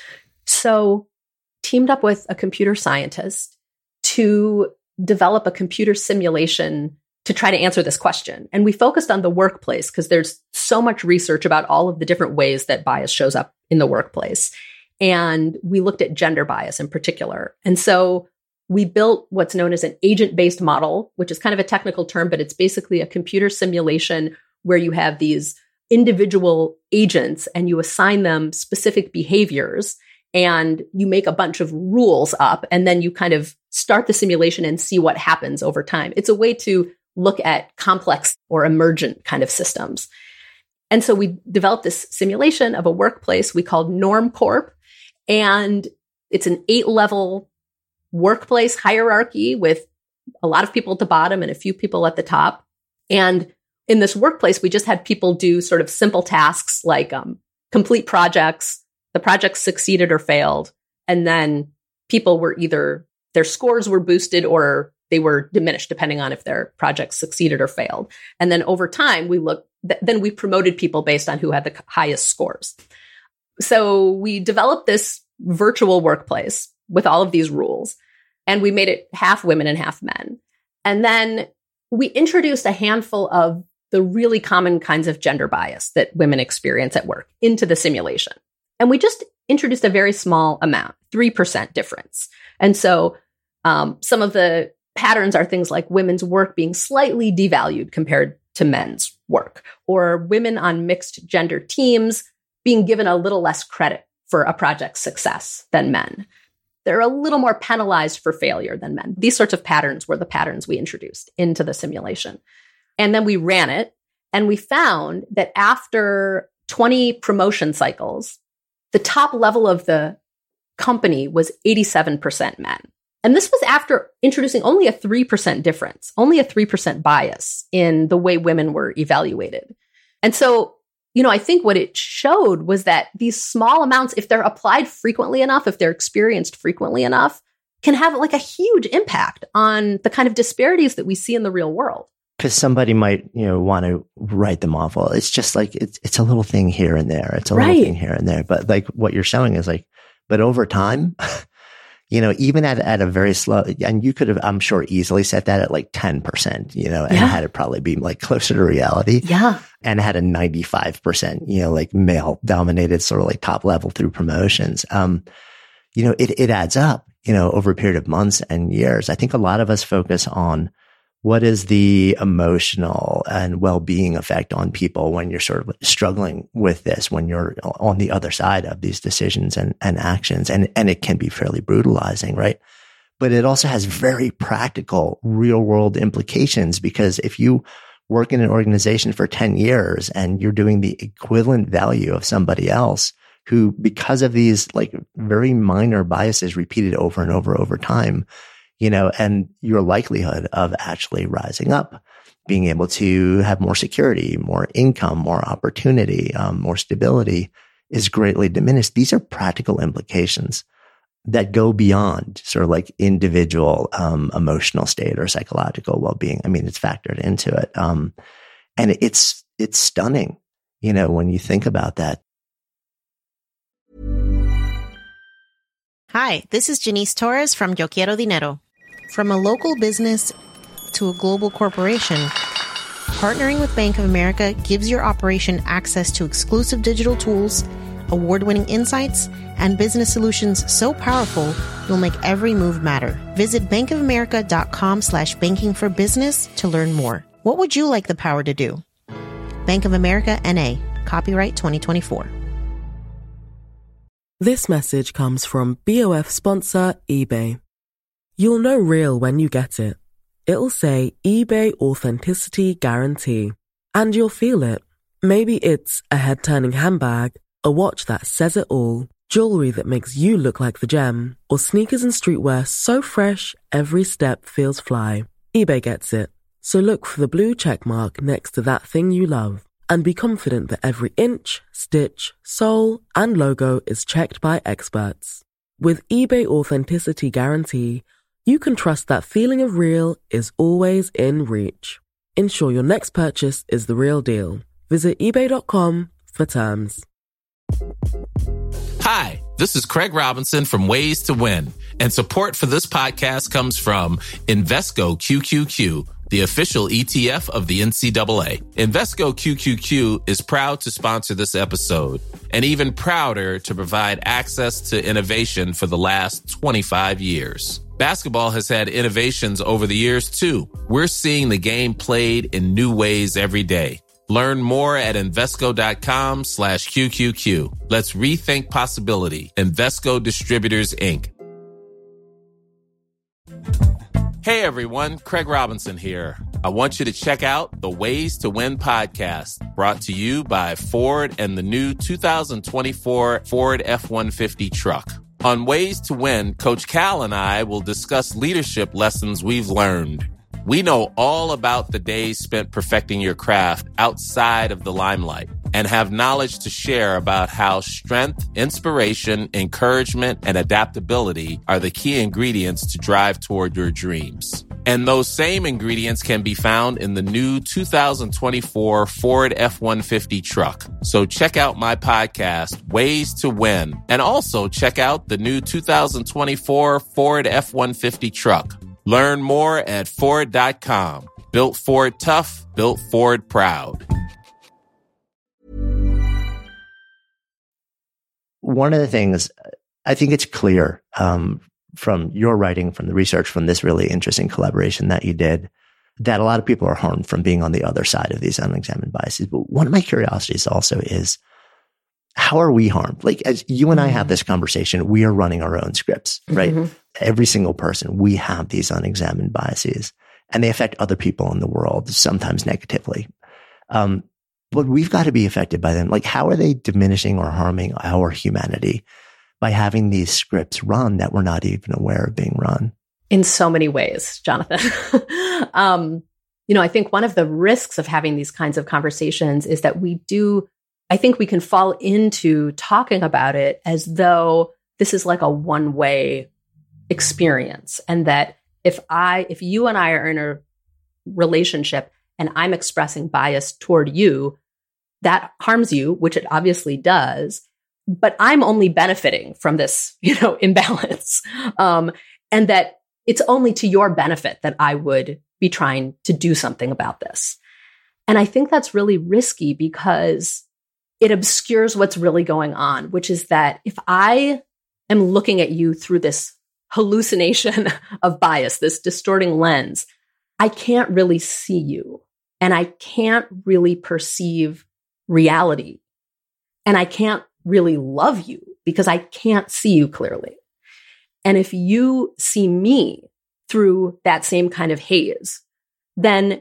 Speaker 1: So teamed up with a computer scientist to develop a computer simulation to try to answer this question. And we focused on the workplace because there's so much research about all of the different ways that bias shows up in the workplace. And we looked at gender bias in particular. And so we built what's known as an agent-based model, which is kind of a technical term, but it's basically a computer simulation where you have these individual agents and you assign them specific behaviors and you make a bunch of rules up and then you kind of start the simulation and see what happens over time. It's a way to look at complex or emergent kind of systems. And so we developed this simulation of a workplace we called NormCorp, and it's an eight-level workplace hierarchy with a lot of people at the bottom and a few people at the top. And in this workplace, we just had people do sort of simple tasks like um, complete projects, The project succeeded or failed. And then people were either, their scores were boosted or they were diminished depending on if their project succeeded or failed. And then over time, we looked, th- then we promoted people based on who had the highest scores. So we developed this virtual workplace with all of these rules, and we made it half women and half men. And then we introduced a handful of the really common kinds of gender bias that women experience at work into the simulation. And we just introduced a very small amount, three percent difference. And so um, some of the patterns are things like women's work being slightly devalued compared to men's work, or women on mixed gender teams being given a little less credit for a project's success than men. They're a little more penalized for failure than men. These sorts of patterns were the patterns we introduced into the simulation. And then we ran it, and we found that after twenty promotion cycles, the top level of the company was eighty-seven percent men. And this was after introducing only a three percent difference, only a three percent bias in the way women were evaluated. And so, you know, I think what it showed was that these small amounts, if they're applied frequently enough, if they're experienced frequently enough, can have like a huge impact on the kind of disparities that we see in the real world.
Speaker 2: Because somebody might, you know, want to write them off. Well, it's just like, it's it's a little thing here and there. It's a
Speaker 1: right.
Speaker 2: little thing here and there. But like what you're showing is like, but over time, you know, even at, at a very slow, and you could have, I'm sure, easily set that at like ten percent, you know, and
Speaker 1: yeah.
Speaker 2: had it probably be like closer to reality.
Speaker 1: Yeah.
Speaker 2: And had a ninety-five percent, you know, like male dominated sort of like top level through promotions. Um, you know, it, it adds up, you know, over a period of months and years. I think a lot of us focus on what is the emotional and well-being effect on people when you're sort of struggling with this, when you're on the other side of these decisions and, and actions. And, and it can be fairly brutalizing, right? But it also has very practical real world implications, because if you work in an organization for ten years and you're doing the equivalent value of somebody else who, because of these like very minor biases repeated over and over over time, you know, and your likelihood of actually rising up, being able to have more security, more income, more opportunity, um, more stability is greatly diminished. These are practical implications that go beyond sort of like individual um, emotional state or psychological well-being. I mean, it's factored into it. Um, and it's, it's stunning, you know, when you think about that.
Speaker 5: Hi, this is Janice Torres from Yo Quiero Dinero. From a local business to a global corporation, partnering with Bank of America gives your operation access to exclusive digital tools, award-winning insights, and business solutions so powerful you'll make every move matter. Visit bankofamerica.com slash banking for business to learn more. What would you like the power to do? Bank of America N A. Copyright twenty twenty-four.
Speaker 6: This message comes from B O F sponsor eBay. You'll know real when you get it. It'll say eBay Authenticity Guarantee. And you'll feel it. Maybe it's a head-turning handbag, a watch that says it all, jewelry that makes you look like the gem, or sneakers and streetwear so fresh every step feels fly. eBay gets it. So look for the blue check mark next to that thing you love. And be confident that every inch, stitch, sole, and logo is checked by experts. With eBay Authenticity Guarantee, you can trust that feeling of real is always in reach. Ensure your next purchase is the real deal. Visit ebay dot com for terms.
Speaker 7: Hi, this is Craig Robinson from Ways to Win, and support for this podcast comes from Invesco Q Q Q, the official E T F of the N C double A. Invesco Q Q Q is proud to sponsor this episode, and even prouder to provide access to innovation for the last twenty-five years. Basketball has had innovations over the years, too. We're seeing the game played in new ways every day. Learn more at Invesco.com slash QQQ. Let's rethink possibility. Invesco Distributors, Incorporated. Hey, everyone. Craig Robinson here. I want you to check out the Ways to Win podcast, brought to you by Ford and the new two thousand twenty-four Ford F one fifty truck. On Ways to Win, Coach Cal and I will discuss leadership lessons we've learned. We know all about the days spent perfecting your craft outside of the limelight and have knowledge to share about how strength, inspiration, encouragement, and adaptability are the key ingredients to drive toward your dreams. And those same ingredients can be found in the new two thousand twenty-four Ford F one fifty truck. So check out my podcast, Ways to Win, and also check out the new two thousand twenty-four Ford F one fifty truck. Learn more at Ford dot com. Built Ford tough, built Ford proud.
Speaker 2: One of the things I think it's clear um, from your writing, from the research, from this really interesting collaboration that you did, that a lot of people are harmed from being on the other side of these unexamined biases. But one of my curiosities also is, how are we harmed? Like, as you and I have this conversation, we are running our own scripts, right? Mm-hmm. Every single person, we have these unexamined biases, and they affect other people in the world, sometimes negatively. Um, but we've got to be affected by them. Like, how are they diminishing or harming our humanity by having these scripts run that we're not even aware of being run?
Speaker 1: In so many ways, Jonathan. um, you know, I think one of the risks of having these kinds of conversations is that we do, I think we can fall into talking about it as though this is like a one-way experience. And that if I, if you and I are in a relationship and I'm expressing bias toward you, that harms you, which it obviously does. But I'm only benefiting from this, you know, imbalance. Um, and that it's only to your benefit that I would be trying to do something about this. And I think that's really risky because it obscures what's really going on, which is that if I am looking at you through this hallucination of bias, this distorting lens, I can't really see you, and I can't really perceive reality, and I can't really love you because I can't see you clearly. And if you see me through that same kind of haze, then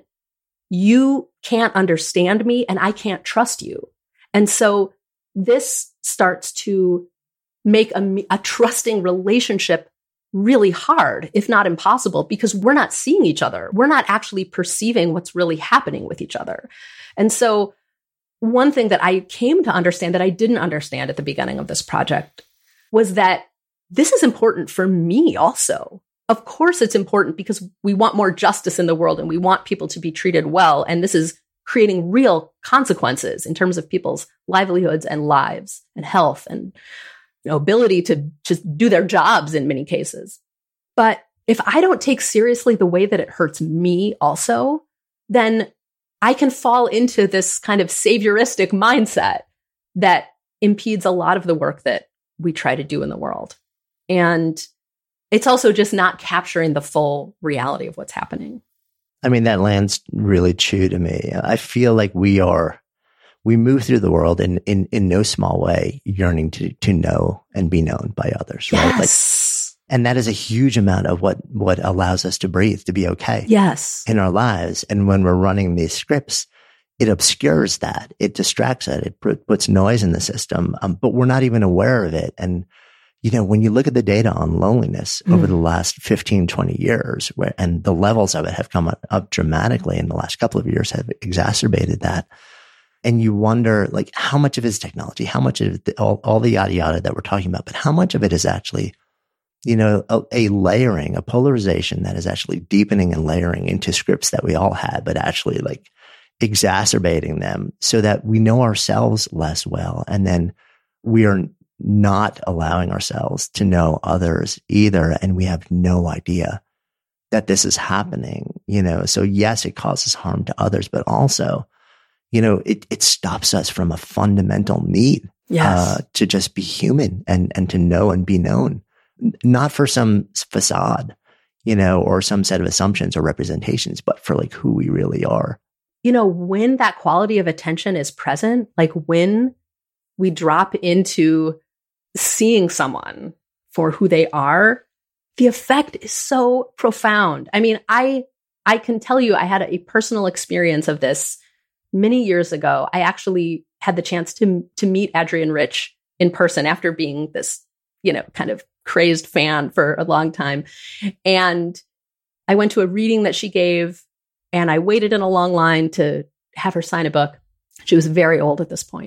Speaker 1: you can't understand me and I can't trust you. And so this starts to make a, a trusting relationship really hard, if not impossible, because we're not seeing each other. We're not actually perceiving what's really happening with each other. And so one thing that I came to understand that I didn't understand at the beginning of this project was that this is important for me also. Of course, it's important because we want more justice in the world and we want people to be treated well. And this is creating real consequences in terms of people's livelihoods and lives and health and, you know, ability to just do their jobs in many cases. But if I don't take seriously the way that it hurts me also, then I can fall into this kind of savioristic mindset that impedes a lot of the work that we try to do in the world. And it's also just not capturing the full reality of what's happening.
Speaker 2: I mean, that lands really true to me. I feel like we are, we move through the world in, in, in no small way, yearning to, to know and be known by others, right?
Speaker 1: Yes.
Speaker 2: Like, and that is a huge amount of what, what allows us to breathe, to be okay.
Speaker 1: Yes.
Speaker 2: In our lives. And when we're running these scripts, it obscures that. It distracts it. It put, puts noise in the system, um, but we're not even aware of it. And, you know, when you look at the data on loneliness mm. over the last fifteen, twenty years, where, and the levels of it have come up, up dramatically in the last couple of years, have exacerbated that. And you wonder, like, how much of it is technology? How much of the, all, all the yada yada that we're talking about, but how much of it is actually, you know, a, a layering, a polarization that is actually deepening and layering into scripts that we all had, but actually like exacerbating them so that we know ourselves less well. And then we are not allowing ourselves to know others either. And we have no idea that this is happening, you know? So yes, it causes harm to others, but also, you know, it, it stops us from a fundamental need
Speaker 1: yes.
Speaker 2: uh, to just be human and, and to know and be known, not for some facade, you know, or some set of assumptions or representations, but for like who we really are.
Speaker 1: You know, when that quality of attention is present, like when we drop into seeing someone for who they are, the effect is so profound. I mean, I, I can tell you, I had a personal experience of this many years ago. I actually had the chance to, to meet Adrienne Rich in person after being this, you know, kind of crazed fan for a long time. And I went to a reading that she gave, and I waited in a long line to have her sign a book. She was very old at this point.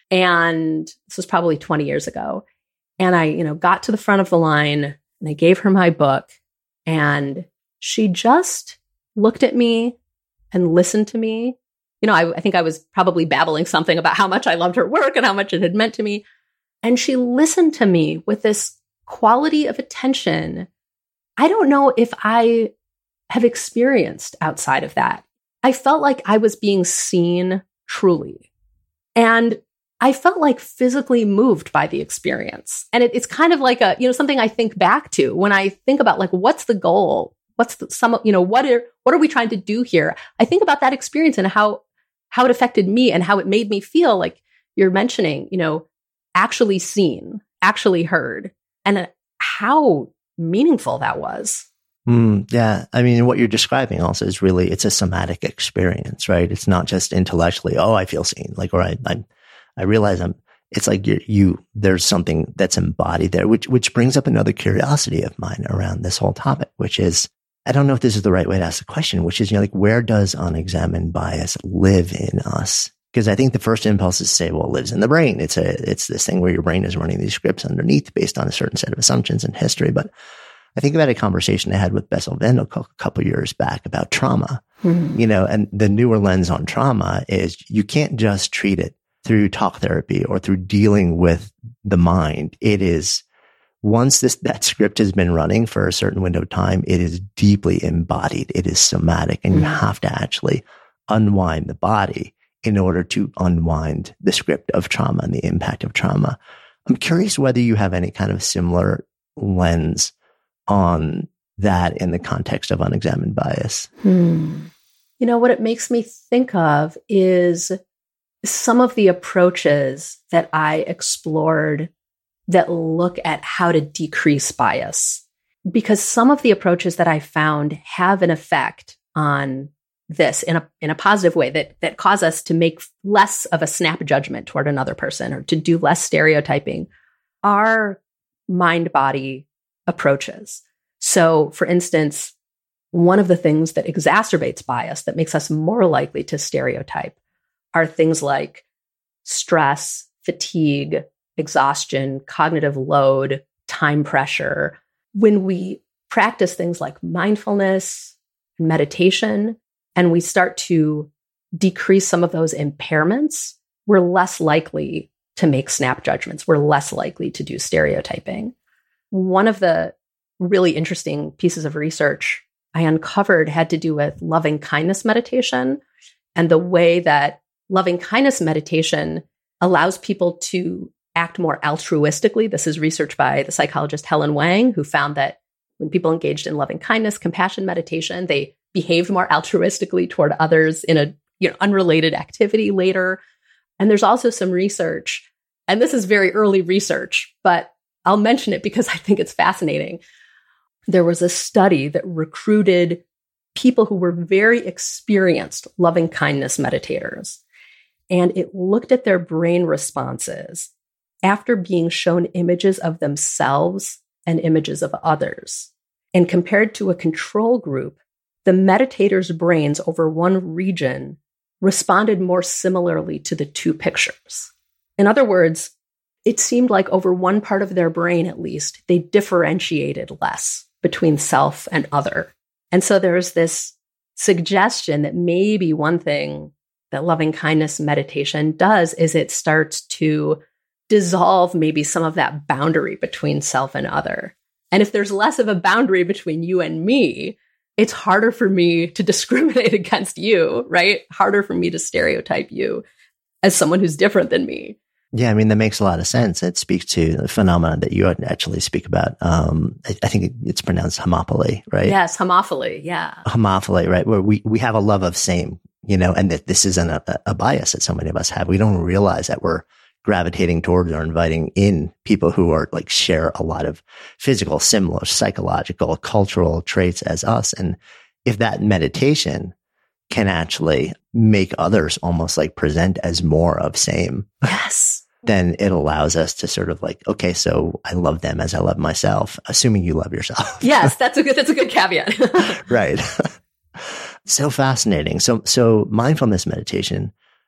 Speaker 1: And this was probably twenty years ago. And I, you know, got to the front of the line and I gave her my book, and she just looked at me and listened to me. You know, I, I think I was probably babbling something about how much I loved her work and how much it had meant to me. And she listened to me with this quality of attention I don't know if I have experienced outside of that. I felt like I was being seen truly. And I felt like physically moved by the experience. And it, it's kind of like a, you know, something I think back to when I think about like, what's the goal? What's the, some, you know, what are, what are we trying to do here? I think about that experience and how, how it affected me and how it made me feel like you're mentioning, you know, actually seen, actually heard, and how meaningful that was.
Speaker 2: Mm, yeah. I mean, what you're describing also is really, it's a somatic experience, right? It's not just intellectually, oh, I feel seen, like, or I, I, I realize I'm, it's like you, you, there's something that's embodied there, which, which brings up another curiosity of mine around this whole topic, which is, I don't know if this is the right way to ask the question, which is, you know, like, where does unexamined bias live in us? Because I think the first impulse is to say, well, it lives in the brain. It's a, it's this thing where your brain is running these scripts underneath based on a certain set of assumptions and history. But I think about a conversation I had with Bessel van der Kolk a couple of years back about trauma, mm-hmm. you know, and the newer lens on trauma is you can't just treat it through talk therapy or through dealing with the mind. It is, once this, that script has been running for a certain window of time, it is deeply embodied. It is somatic, and mm-hmm. you have to actually unwind the body in order to unwind the script of trauma and the impact of trauma. I'm curious whether you have any kind of similar lens on that in the context of unexamined bias.
Speaker 1: Hmm. You know, what it makes me think of is some of the approaches that I explored that look at how to decrease bias. Because some of the approaches that I found have an effect on this in a in a positive way that that cause us to make less of a snap judgment toward another person or to do less stereotyping are mind-body approaches. So, for instance, one of the things that exacerbates bias, that makes us more likely to stereotype, are things like stress, fatigue, exhaustion, cognitive load, time pressure. When we practice things like mindfulness, meditation, and we start to decrease some of those impairments, we're less likely to make snap judgments. We're less likely to do stereotyping. One of the really interesting pieces of research I uncovered had to do with loving kindness meditation and the way that loving kindness meditation allows people to act more altruistically. This is research by the psychologist Helen Wang, who found that when people engaged in loving kindness, compassion meditation, they behaved more altruistically toward others in a you know, unrelated activity later. And there's also some research, and this is very early research, but I'll mention it because I think it's fascinating. There was a study that recruited people who were very experienced loving kindness meditators, and it looked at their brain responses after being shown images of themselves and images of others. And compared to a control group, the meditators' brains over one region responded more similarly to the two pictures. In other words, it seemed like over one part of their brain, at least, they differentiated less between self and other. And so there's this suggestion that maybe one thing that loving kindness meditation does is it starts to dissolve maybe some of that boundary between self and other. And if there's less of a boundary between you and me, it's harder for me to discriminate against you, right? Harder for me to stereotype you as someone who's different than me.
Speaker 2: Yeah, I mean, that makes a lot of sense. It speaks to the phenomenon that you actually speak about. Um, I, I think it's pronounced homophily, right?
Speaker 1: Yes, homophily, yeah.
Speaker 2: Homophily, right? Where we, we have a love of same, you know, and that this isn't a, a bias that so many of us have. We don't realize that we're gravitating towards or inviting in people who are like share a lot of physical, similar, psychological, cultural traits as us. And if that meditation can actually make others almost like present as more of same.
Speaker 1: Yes.
Speaker 2: Then it allows us to sort of like, okay, so I love them as I love myself, assuming you love yourself.
Speaker 1: Yes, that's a good, that's a good caveat.
Speaker 2: Right. So fascinating. So, so mindfulness meditation,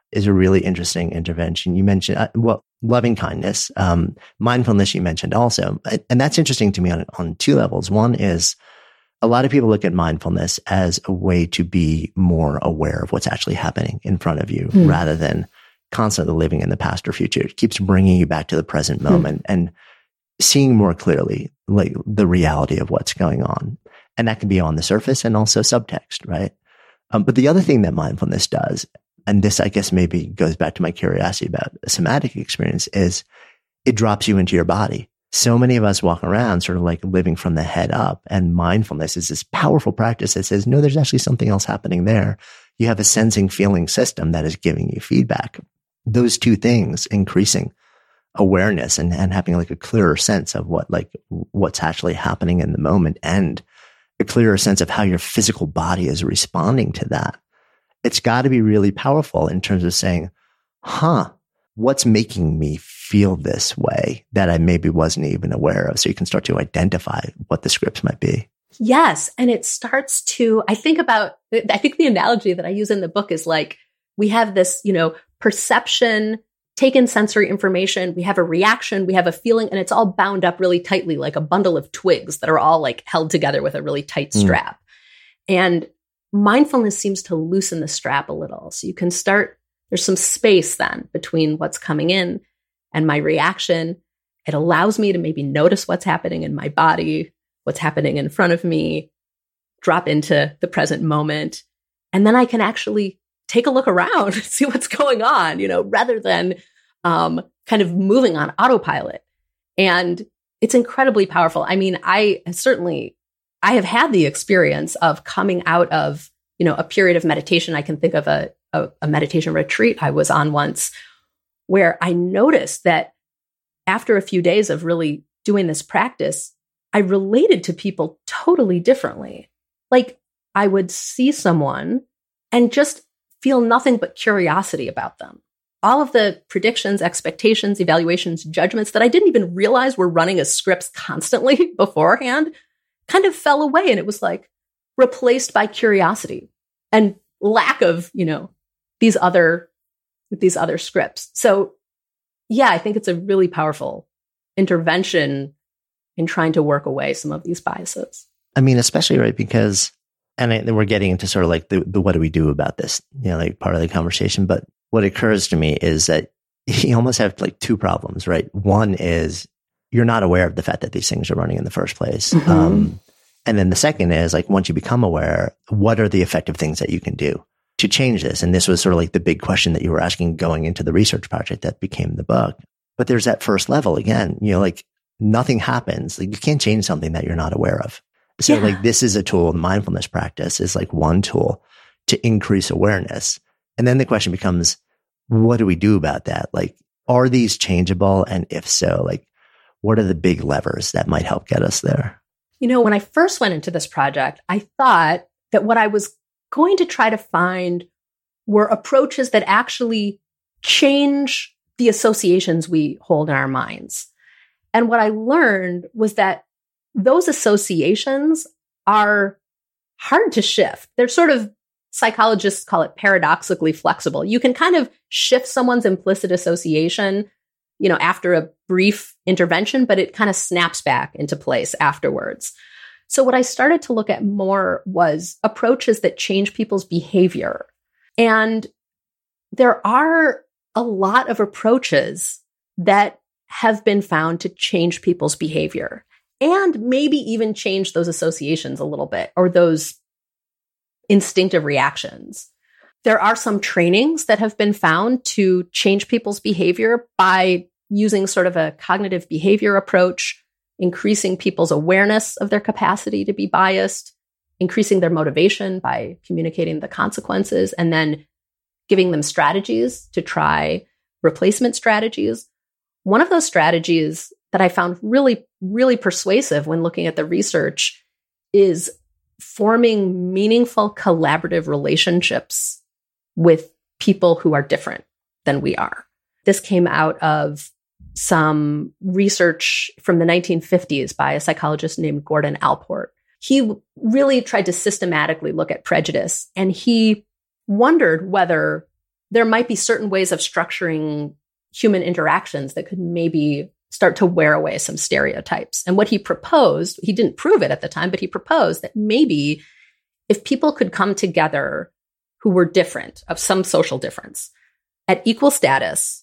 Speaker 2: is a really interesting intervention. You mentioned, uh, well, loving kindness, um, mindfulness you mentioned also. And that's interesting to me on, on two levels. One is a lot of people look at mindfulness as a way to be more aware of what's actually happening in front of you mm. rather than constantly living in the past or future. It keeps bringing you back to the present moment mm. and seeing more clearly like the reality of what's going on. And that can be on the surface and also subtext, right? Um, but the other thing that mindfulness does, and this I guess maybe goes back to my curiosity about a somatic experience, is it drops you into your body. So many of us walk around sort of like living from the head up, and mindfulness is this powerful practice that says, no, there's actually something else happening there. You have a sensing feeling system that is giving you feedback. Those two things, increasing awareness and, and having like a clearer sense of what, like what's actually happening in the moment, and a clearer sense of how your physical body is responding to that. It's got to be really powerful in terms of saying, huh, what's making me feel this way that I maybe wasn't even aware of? So you can start to identify what the scripts might be.
Speaker 1: Yes. And it starts to, I think about, I think the analogy that I use in the book is like, we have this, you know, perception, take in sensory information, we have a reaction, we have a feeling, and it's all bound up really tightly, like a bundle of twigs that are all like held together with a really tight strap. Mm. And mindfulness seems to loosen the strap a little. So you can start, there's some space then between what's coming in and my reaction. It allows me to maybe notice what's happening in my body, what's happening in front of me, drop into the present moment. And then I can actually take a look around, see what's going on, you know, rather than um, kind of moving on autopilot. And it's incredibly powerful. I mean, I certainly, I have had the experience of coming out of, you know, a period of meditation. I can think of a, a, a meditation retreat I was on once where I noticed that after a few days of really doing this practice, I related to people totally differently. Like I would see someone and just feel nothing but curiosity about them. All of the predictions, expectations, evaluations, judgments that I didn't even realize were running as scripts constantly beforehand kind of fell away. And it was like replaced by curiosity and lack of, you know, these other, these other scripts. So yeah, I think it's a really powerful intervention in trying to work away some of these biases. I
Speaker 2: mean, especially, right, because, and I, we're getting into sort of like the, the what do we do about this, you know, like part of the conversation. But what occurs to me is that you almost have like two problems, right? One is you're not aware of the fact that these things are running in the first place. Mm-hmm. Um, and then the second is like, once you become aware, what are the effective things that you can do to change this? And this was sort of like the big question that you were asking going into the research project that became the book. But there's that first level again, you know, like nothing happens. Like you can't change something that you're not aware of. So yeah. like this is a tool, mindfulness practice is like one tool to increase awareness. And then the question becomes, what do we do about that? Like, are these changeable? And if so, like, what are the big levers that might help get us there?
Speaker 1: You know, when I first went into this project, I thought that what I was going to try to find were approaches that actually change the associations we hold in our minds. And what I learned was that those associations are hard to shift. They're sort of, psychologists call it paradoxically flexible. You can kind of shift someone's implicit association, you know, after a brief intervention, but it kind of snaps back into place afterwards. So what I started to look at more was approaches that change people's behavior. And there are a lot of approaches that have been found to change people's behavior and maybe even change those associations a little bit or those instinctive reactions. There are some trainings that have been found to change people's behavior by using sort of a cognitive behavior approach, increasing people's awareness of their capacity to be biased, increasing their motivation by communicating the consequences, and then giving them strategies to try replacement strategies. One of those strategies that I found really, really persuasive when looking at the research is forming meaningful collaborative relationships with people who are different than we are. This came out of some research from the nineteen fifties by a psychologist named Gordon Allport. He really tried to systematically look at prejudice, and he wondered whether there might be certain ways of structuring human interactions that could maybe start to wear away some stereotypes. And what he proposed, he didn't prove it at the time, but he proposed that maybe if people could come together who were different, of some social difference, at equal status,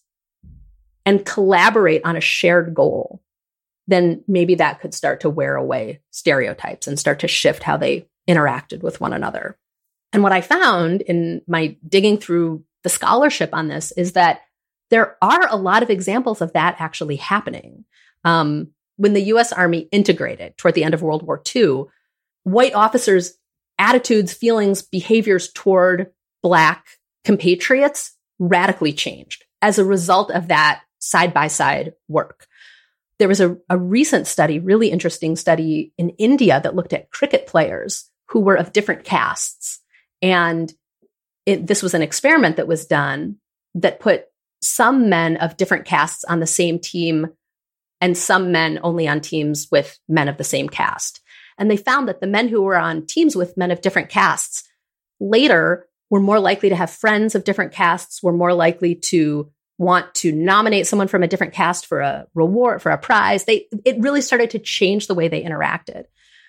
Speaker 1: and collaborate on a shared goal, then maybe that could start to wear away stereotypes and start to shift how they interacted with one another. And what I found in my digging through the scholarship on this is that there are a lot of examples of that actually happening. Um, when the U S Army integrated toward the end of World War Two, white officers' attitudes, feelings, behaviors toward Black compatriots radically changed as a result of that side-by-side work. There was a, a recent study, really interesting study in India that looked at cricket players who were of different castes. And it, this was an experiment that was done that put some men of different castes on the same team and some men only on teams with men of the same caste. And they found that the men who were on teams with men of different castes later were more likely to have friends of different castes, were more likely to want to nominate someone from a different caste for a reward, for a prize. They, it really started to change the way they interacted.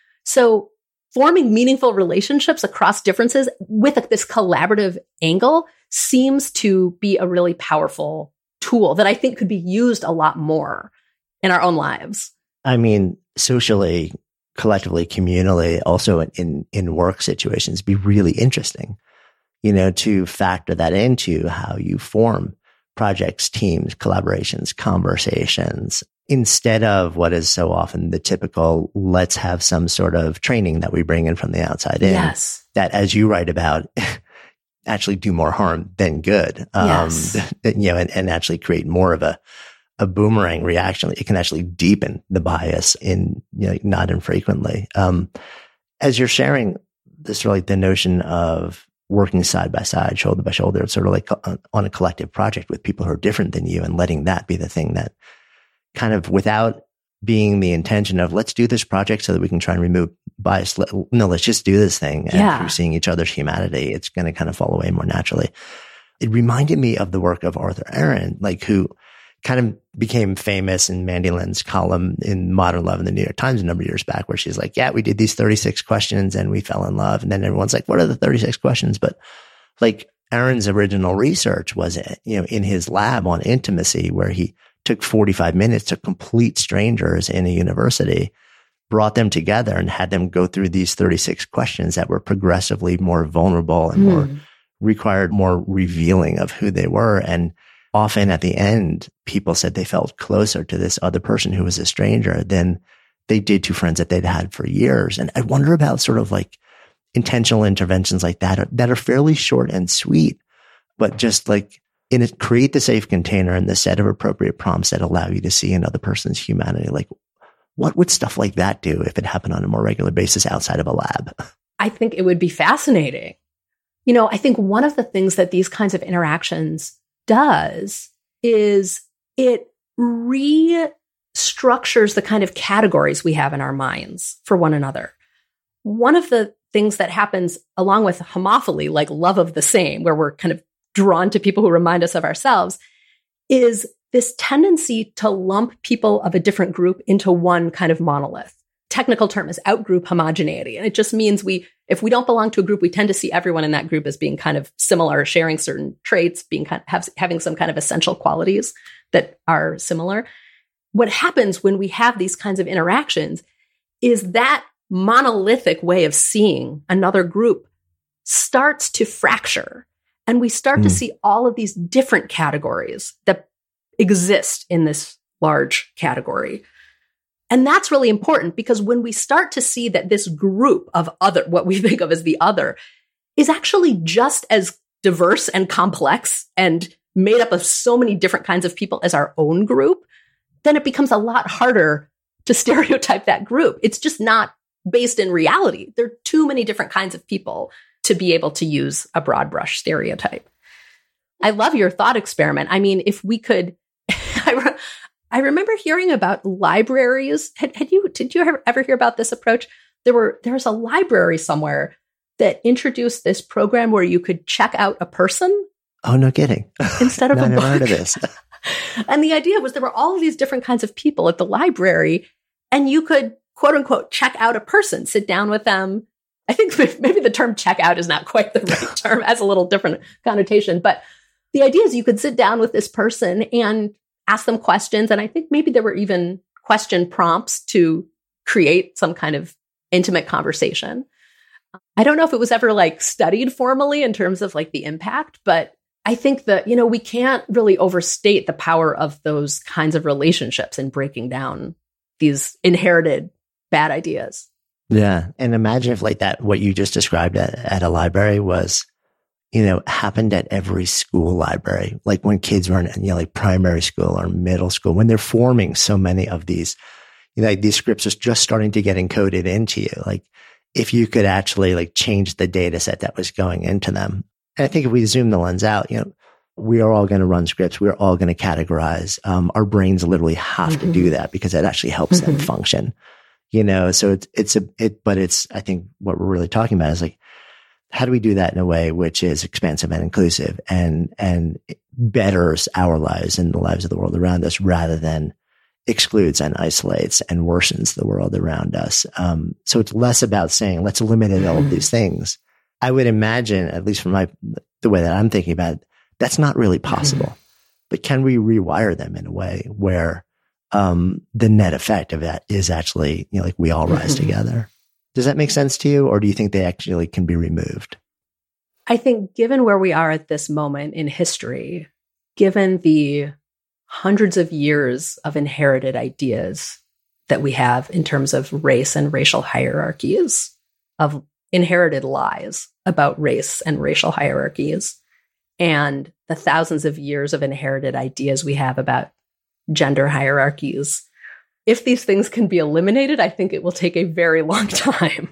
Speaker 1: So forming meaningful relationships across differences with this collaborative angle seems to be a really powerful tool that I think could be used a lot more in our own lives.
Speaker 2: I mean, socially, collectively, communally, also in, in work situations, be really interesting, you know, to factor that into how you form projects, teams, collaborations, conversations, instead of what is so often the typical, let's have some sort of training that we bring in from the outside in.
Speaker 1: Yes.
Speaker 2: That, as you write about, actually do more harm than good. Um,
Speaker 1: yes.
Speaker 2: You know, and, and actually create more of a, a boomerang reaction. It can actually deepen the bias in, you know, not infrequently. Um, as you're sharing this, really the notion of working side by side, shoulder by shoulder, sort of like on a collective project with people who are different than you, and letting that be the thing that kind of, without being the intention of let's do this project so that we can try and remove bias. No, let's just do this thing. And
Speaker 1: yeah.
Speaker 2: through seeing each other's humanity, it's going to kind of fall away more naturally. It reminded me of the work of Arthur Aron, like who kind of became famous in Mandy Lynn's column in Modern Love in the New York Times a number of years back, where she's like, yeah, we did these thirty-six questions and we fell in love. And then everyone's like, what are the thirty-six questions? But like Aron's original research was, you know, in his lab on intimacy, where he took forty-five minutes to complete strangers in a university, brought them together and had them go through these thirty-six questions that were progressively more vulnerable and mm. more required more revealing of who they were. And often at the end, people said they felt closer to this other person who was a stranger than they did to friends that they'd had for years. And I wonder about sort of like intentional interventions like that that are fairly short and sweet, but just like in it, create the safe container and the set of appropriate prompts that allow you to see another person's humanity. Like, what would stuff like that do if it happened on a more regular basis outside of a lab?
Speaker 1: I think it would be fascinating. You know, I think one of the things that these kinds of interactions does is it restructures the kind of categories we have in our minds for one another. One of the things that happens along with homophily, like love of the same, where we're kind of drawn to people who remind us of ourselves, is this tendency to lump people of a different group into one kind of monolith. Technical term is outgroup homogeneity. And it just means we, if we don't belong to a group, we tend to see everyone in that group as being kind of similar, sharing certain traits, being kind of, have, having some kind of essential qualities that are similar. What happens when we have these kinds of interactions is that monolithic way of seeing another group starts to fracture. And we start mm. to see all of these different categories that exist in this large category. And that's really important, because when we start to see that this group of other, what we think of as the other, is actually just as diverse and complex and made up of so many different kinds of people as our own group, then it becomes a lot harder to stereotype that group. It's just not based in reality. There are too many different kinds of people to be able to use a broad brush stereotype. I love your thought experiment. I mean, if we could, I, re- I remember hearing about libraries. Had, had you, did you ever, ever hear about this approach? There were, there was a library somewhere that introduced this program where you could check out a person
Speaker 2: Oh, no kidding.
Speaker 1: Instead of
Speaker 2: no,
Speaker 1: a
Speaker 2: I never
Speaker 1: book.
Speaker 2: heard of this.
Speaker 1: And the idea was there were all of these different kinds of people at the library, and you could, quote unquote, check out a person, sit down with them. I think maybe the term check out is not quite the right term, it has a little different connotation. But the idea is you could sit down with this person and ask them questions. And I think maybe there were even question prompts to create some kind of intimate conversation. I don't know if it was ever like studied formally in terms of like the impact, but I think that, you know, we can't really overstate the power of those kinds of relationships in breaking down these inherited bad ideas.
Speaker 2: Yeah. And imagine if like that, what you just described at, at a library was, you know, happened at every school library, like when kids were in, you know, like primary school or middle school, when they're forming so many of these, you know, like these scripts are just starting to get encoded into you. Like if you could actually like change the data set that was going into them. And I think if we zoom the lens out, you know, we are all going to run scripts. We're all going to categorize. Um, our brains literally have mm-hmm. to do that because it actually helps mm-hmm. them function. You know, so it's, it's a, it, but it's, I think what we're really talking about is like, how do we do that in a way which is expansive and inclusive and, and betters our lives and the lives of the world around us rather than excludes and isolates and worsens the world around us. Um, so it's less about saying, let's eliminate all of these things. I would imagine, at least from my, the way that I'm thinking about it, that's not really possible, but can we rewire them in a way where Um, the net effect of that is actually, you know, like we all rise mm-hmm. together. Does that make sense to you? Or do you think they actually can be removed?
Speaker 1: I think given where we are at this moment in history, given the hundreds of years of inherited ideas that we have in terms of race and racial hierarchies, of inherited lies about race and racial hierarchies, and the thousands of years of inherited ideas we have about gender hierarchies. If these things can be eliminated, I think it will take a very long time.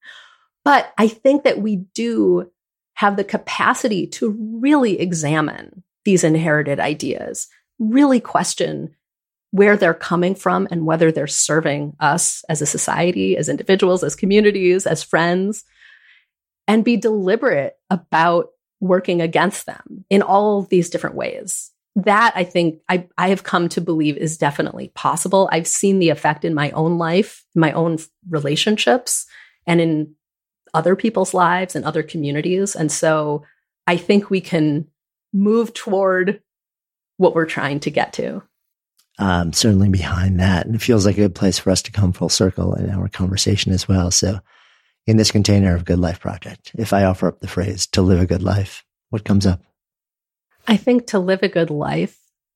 Speaker 1: But I think that we do have the capacity to really examine these inherited ideas, really question where they're coming from and whether they're serving us as a society, as individuals, as communities, as friends, and be deliberate about working against them in all of these different ways. That I think I, I have come to believe is definitely possible. I've seen the effect in my own life, my own relationships, and in other people's lives and other communities. And so I think we can move toward what we're trying to get to.
Speaker 2: Um, certainly behind that. And it feels like a good place for us to come full circle in our conversation as well. So in this container of Good Life Project, if I offer up the phrase to live a good life, what comes up?
Speaker 1: I think to live a good life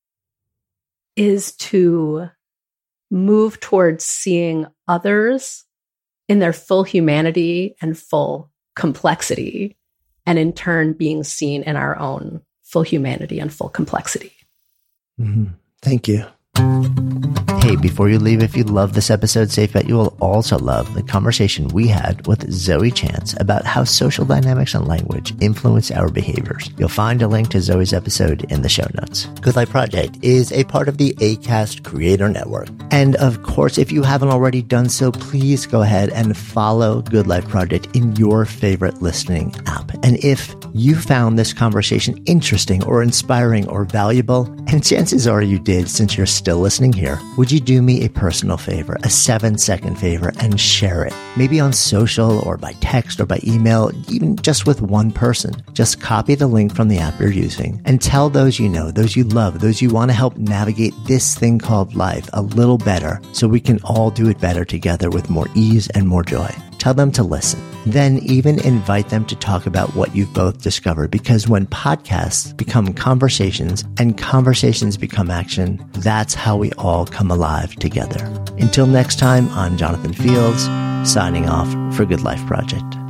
Speaker 1: is to move towards seeing others in their full humanity and full complexity, and in turn being seen in our own full humanity and full complexity.
Speaker 2: Mm-hmm. Thank you. Hey, before you leave, if you love this episode, safe bet you will also love the conversation we had with Zoe Chance about how social dynamics and language influence our behaviors. You'll find a link to Zoe's episode in the show notes. Good Life Project is a part of the Acast Creator Network. And of course, if you haven't already done so, please go ahead and follow Good Life Project in your favorite listening app. And if you found this conversation interesting or inspiring or valuable, and chances are you did since you're still listening here, would you do me a personal favor, a seven second favor, and share it? Maybe on social or by text or by email, even just with one person. Just copy the link from the app you're using and tell those you know, those you love, those you want to help navigate this thing called life a little better so we can all do it better together with more ease and more joy. Tell them to listen. Then even invite them to talk about what you've both discovered, because when podcasts become conversations and conversations become action, that's how we all come alive together. Until next time, I'm Jonathan Fields, signing off for Good Life Project.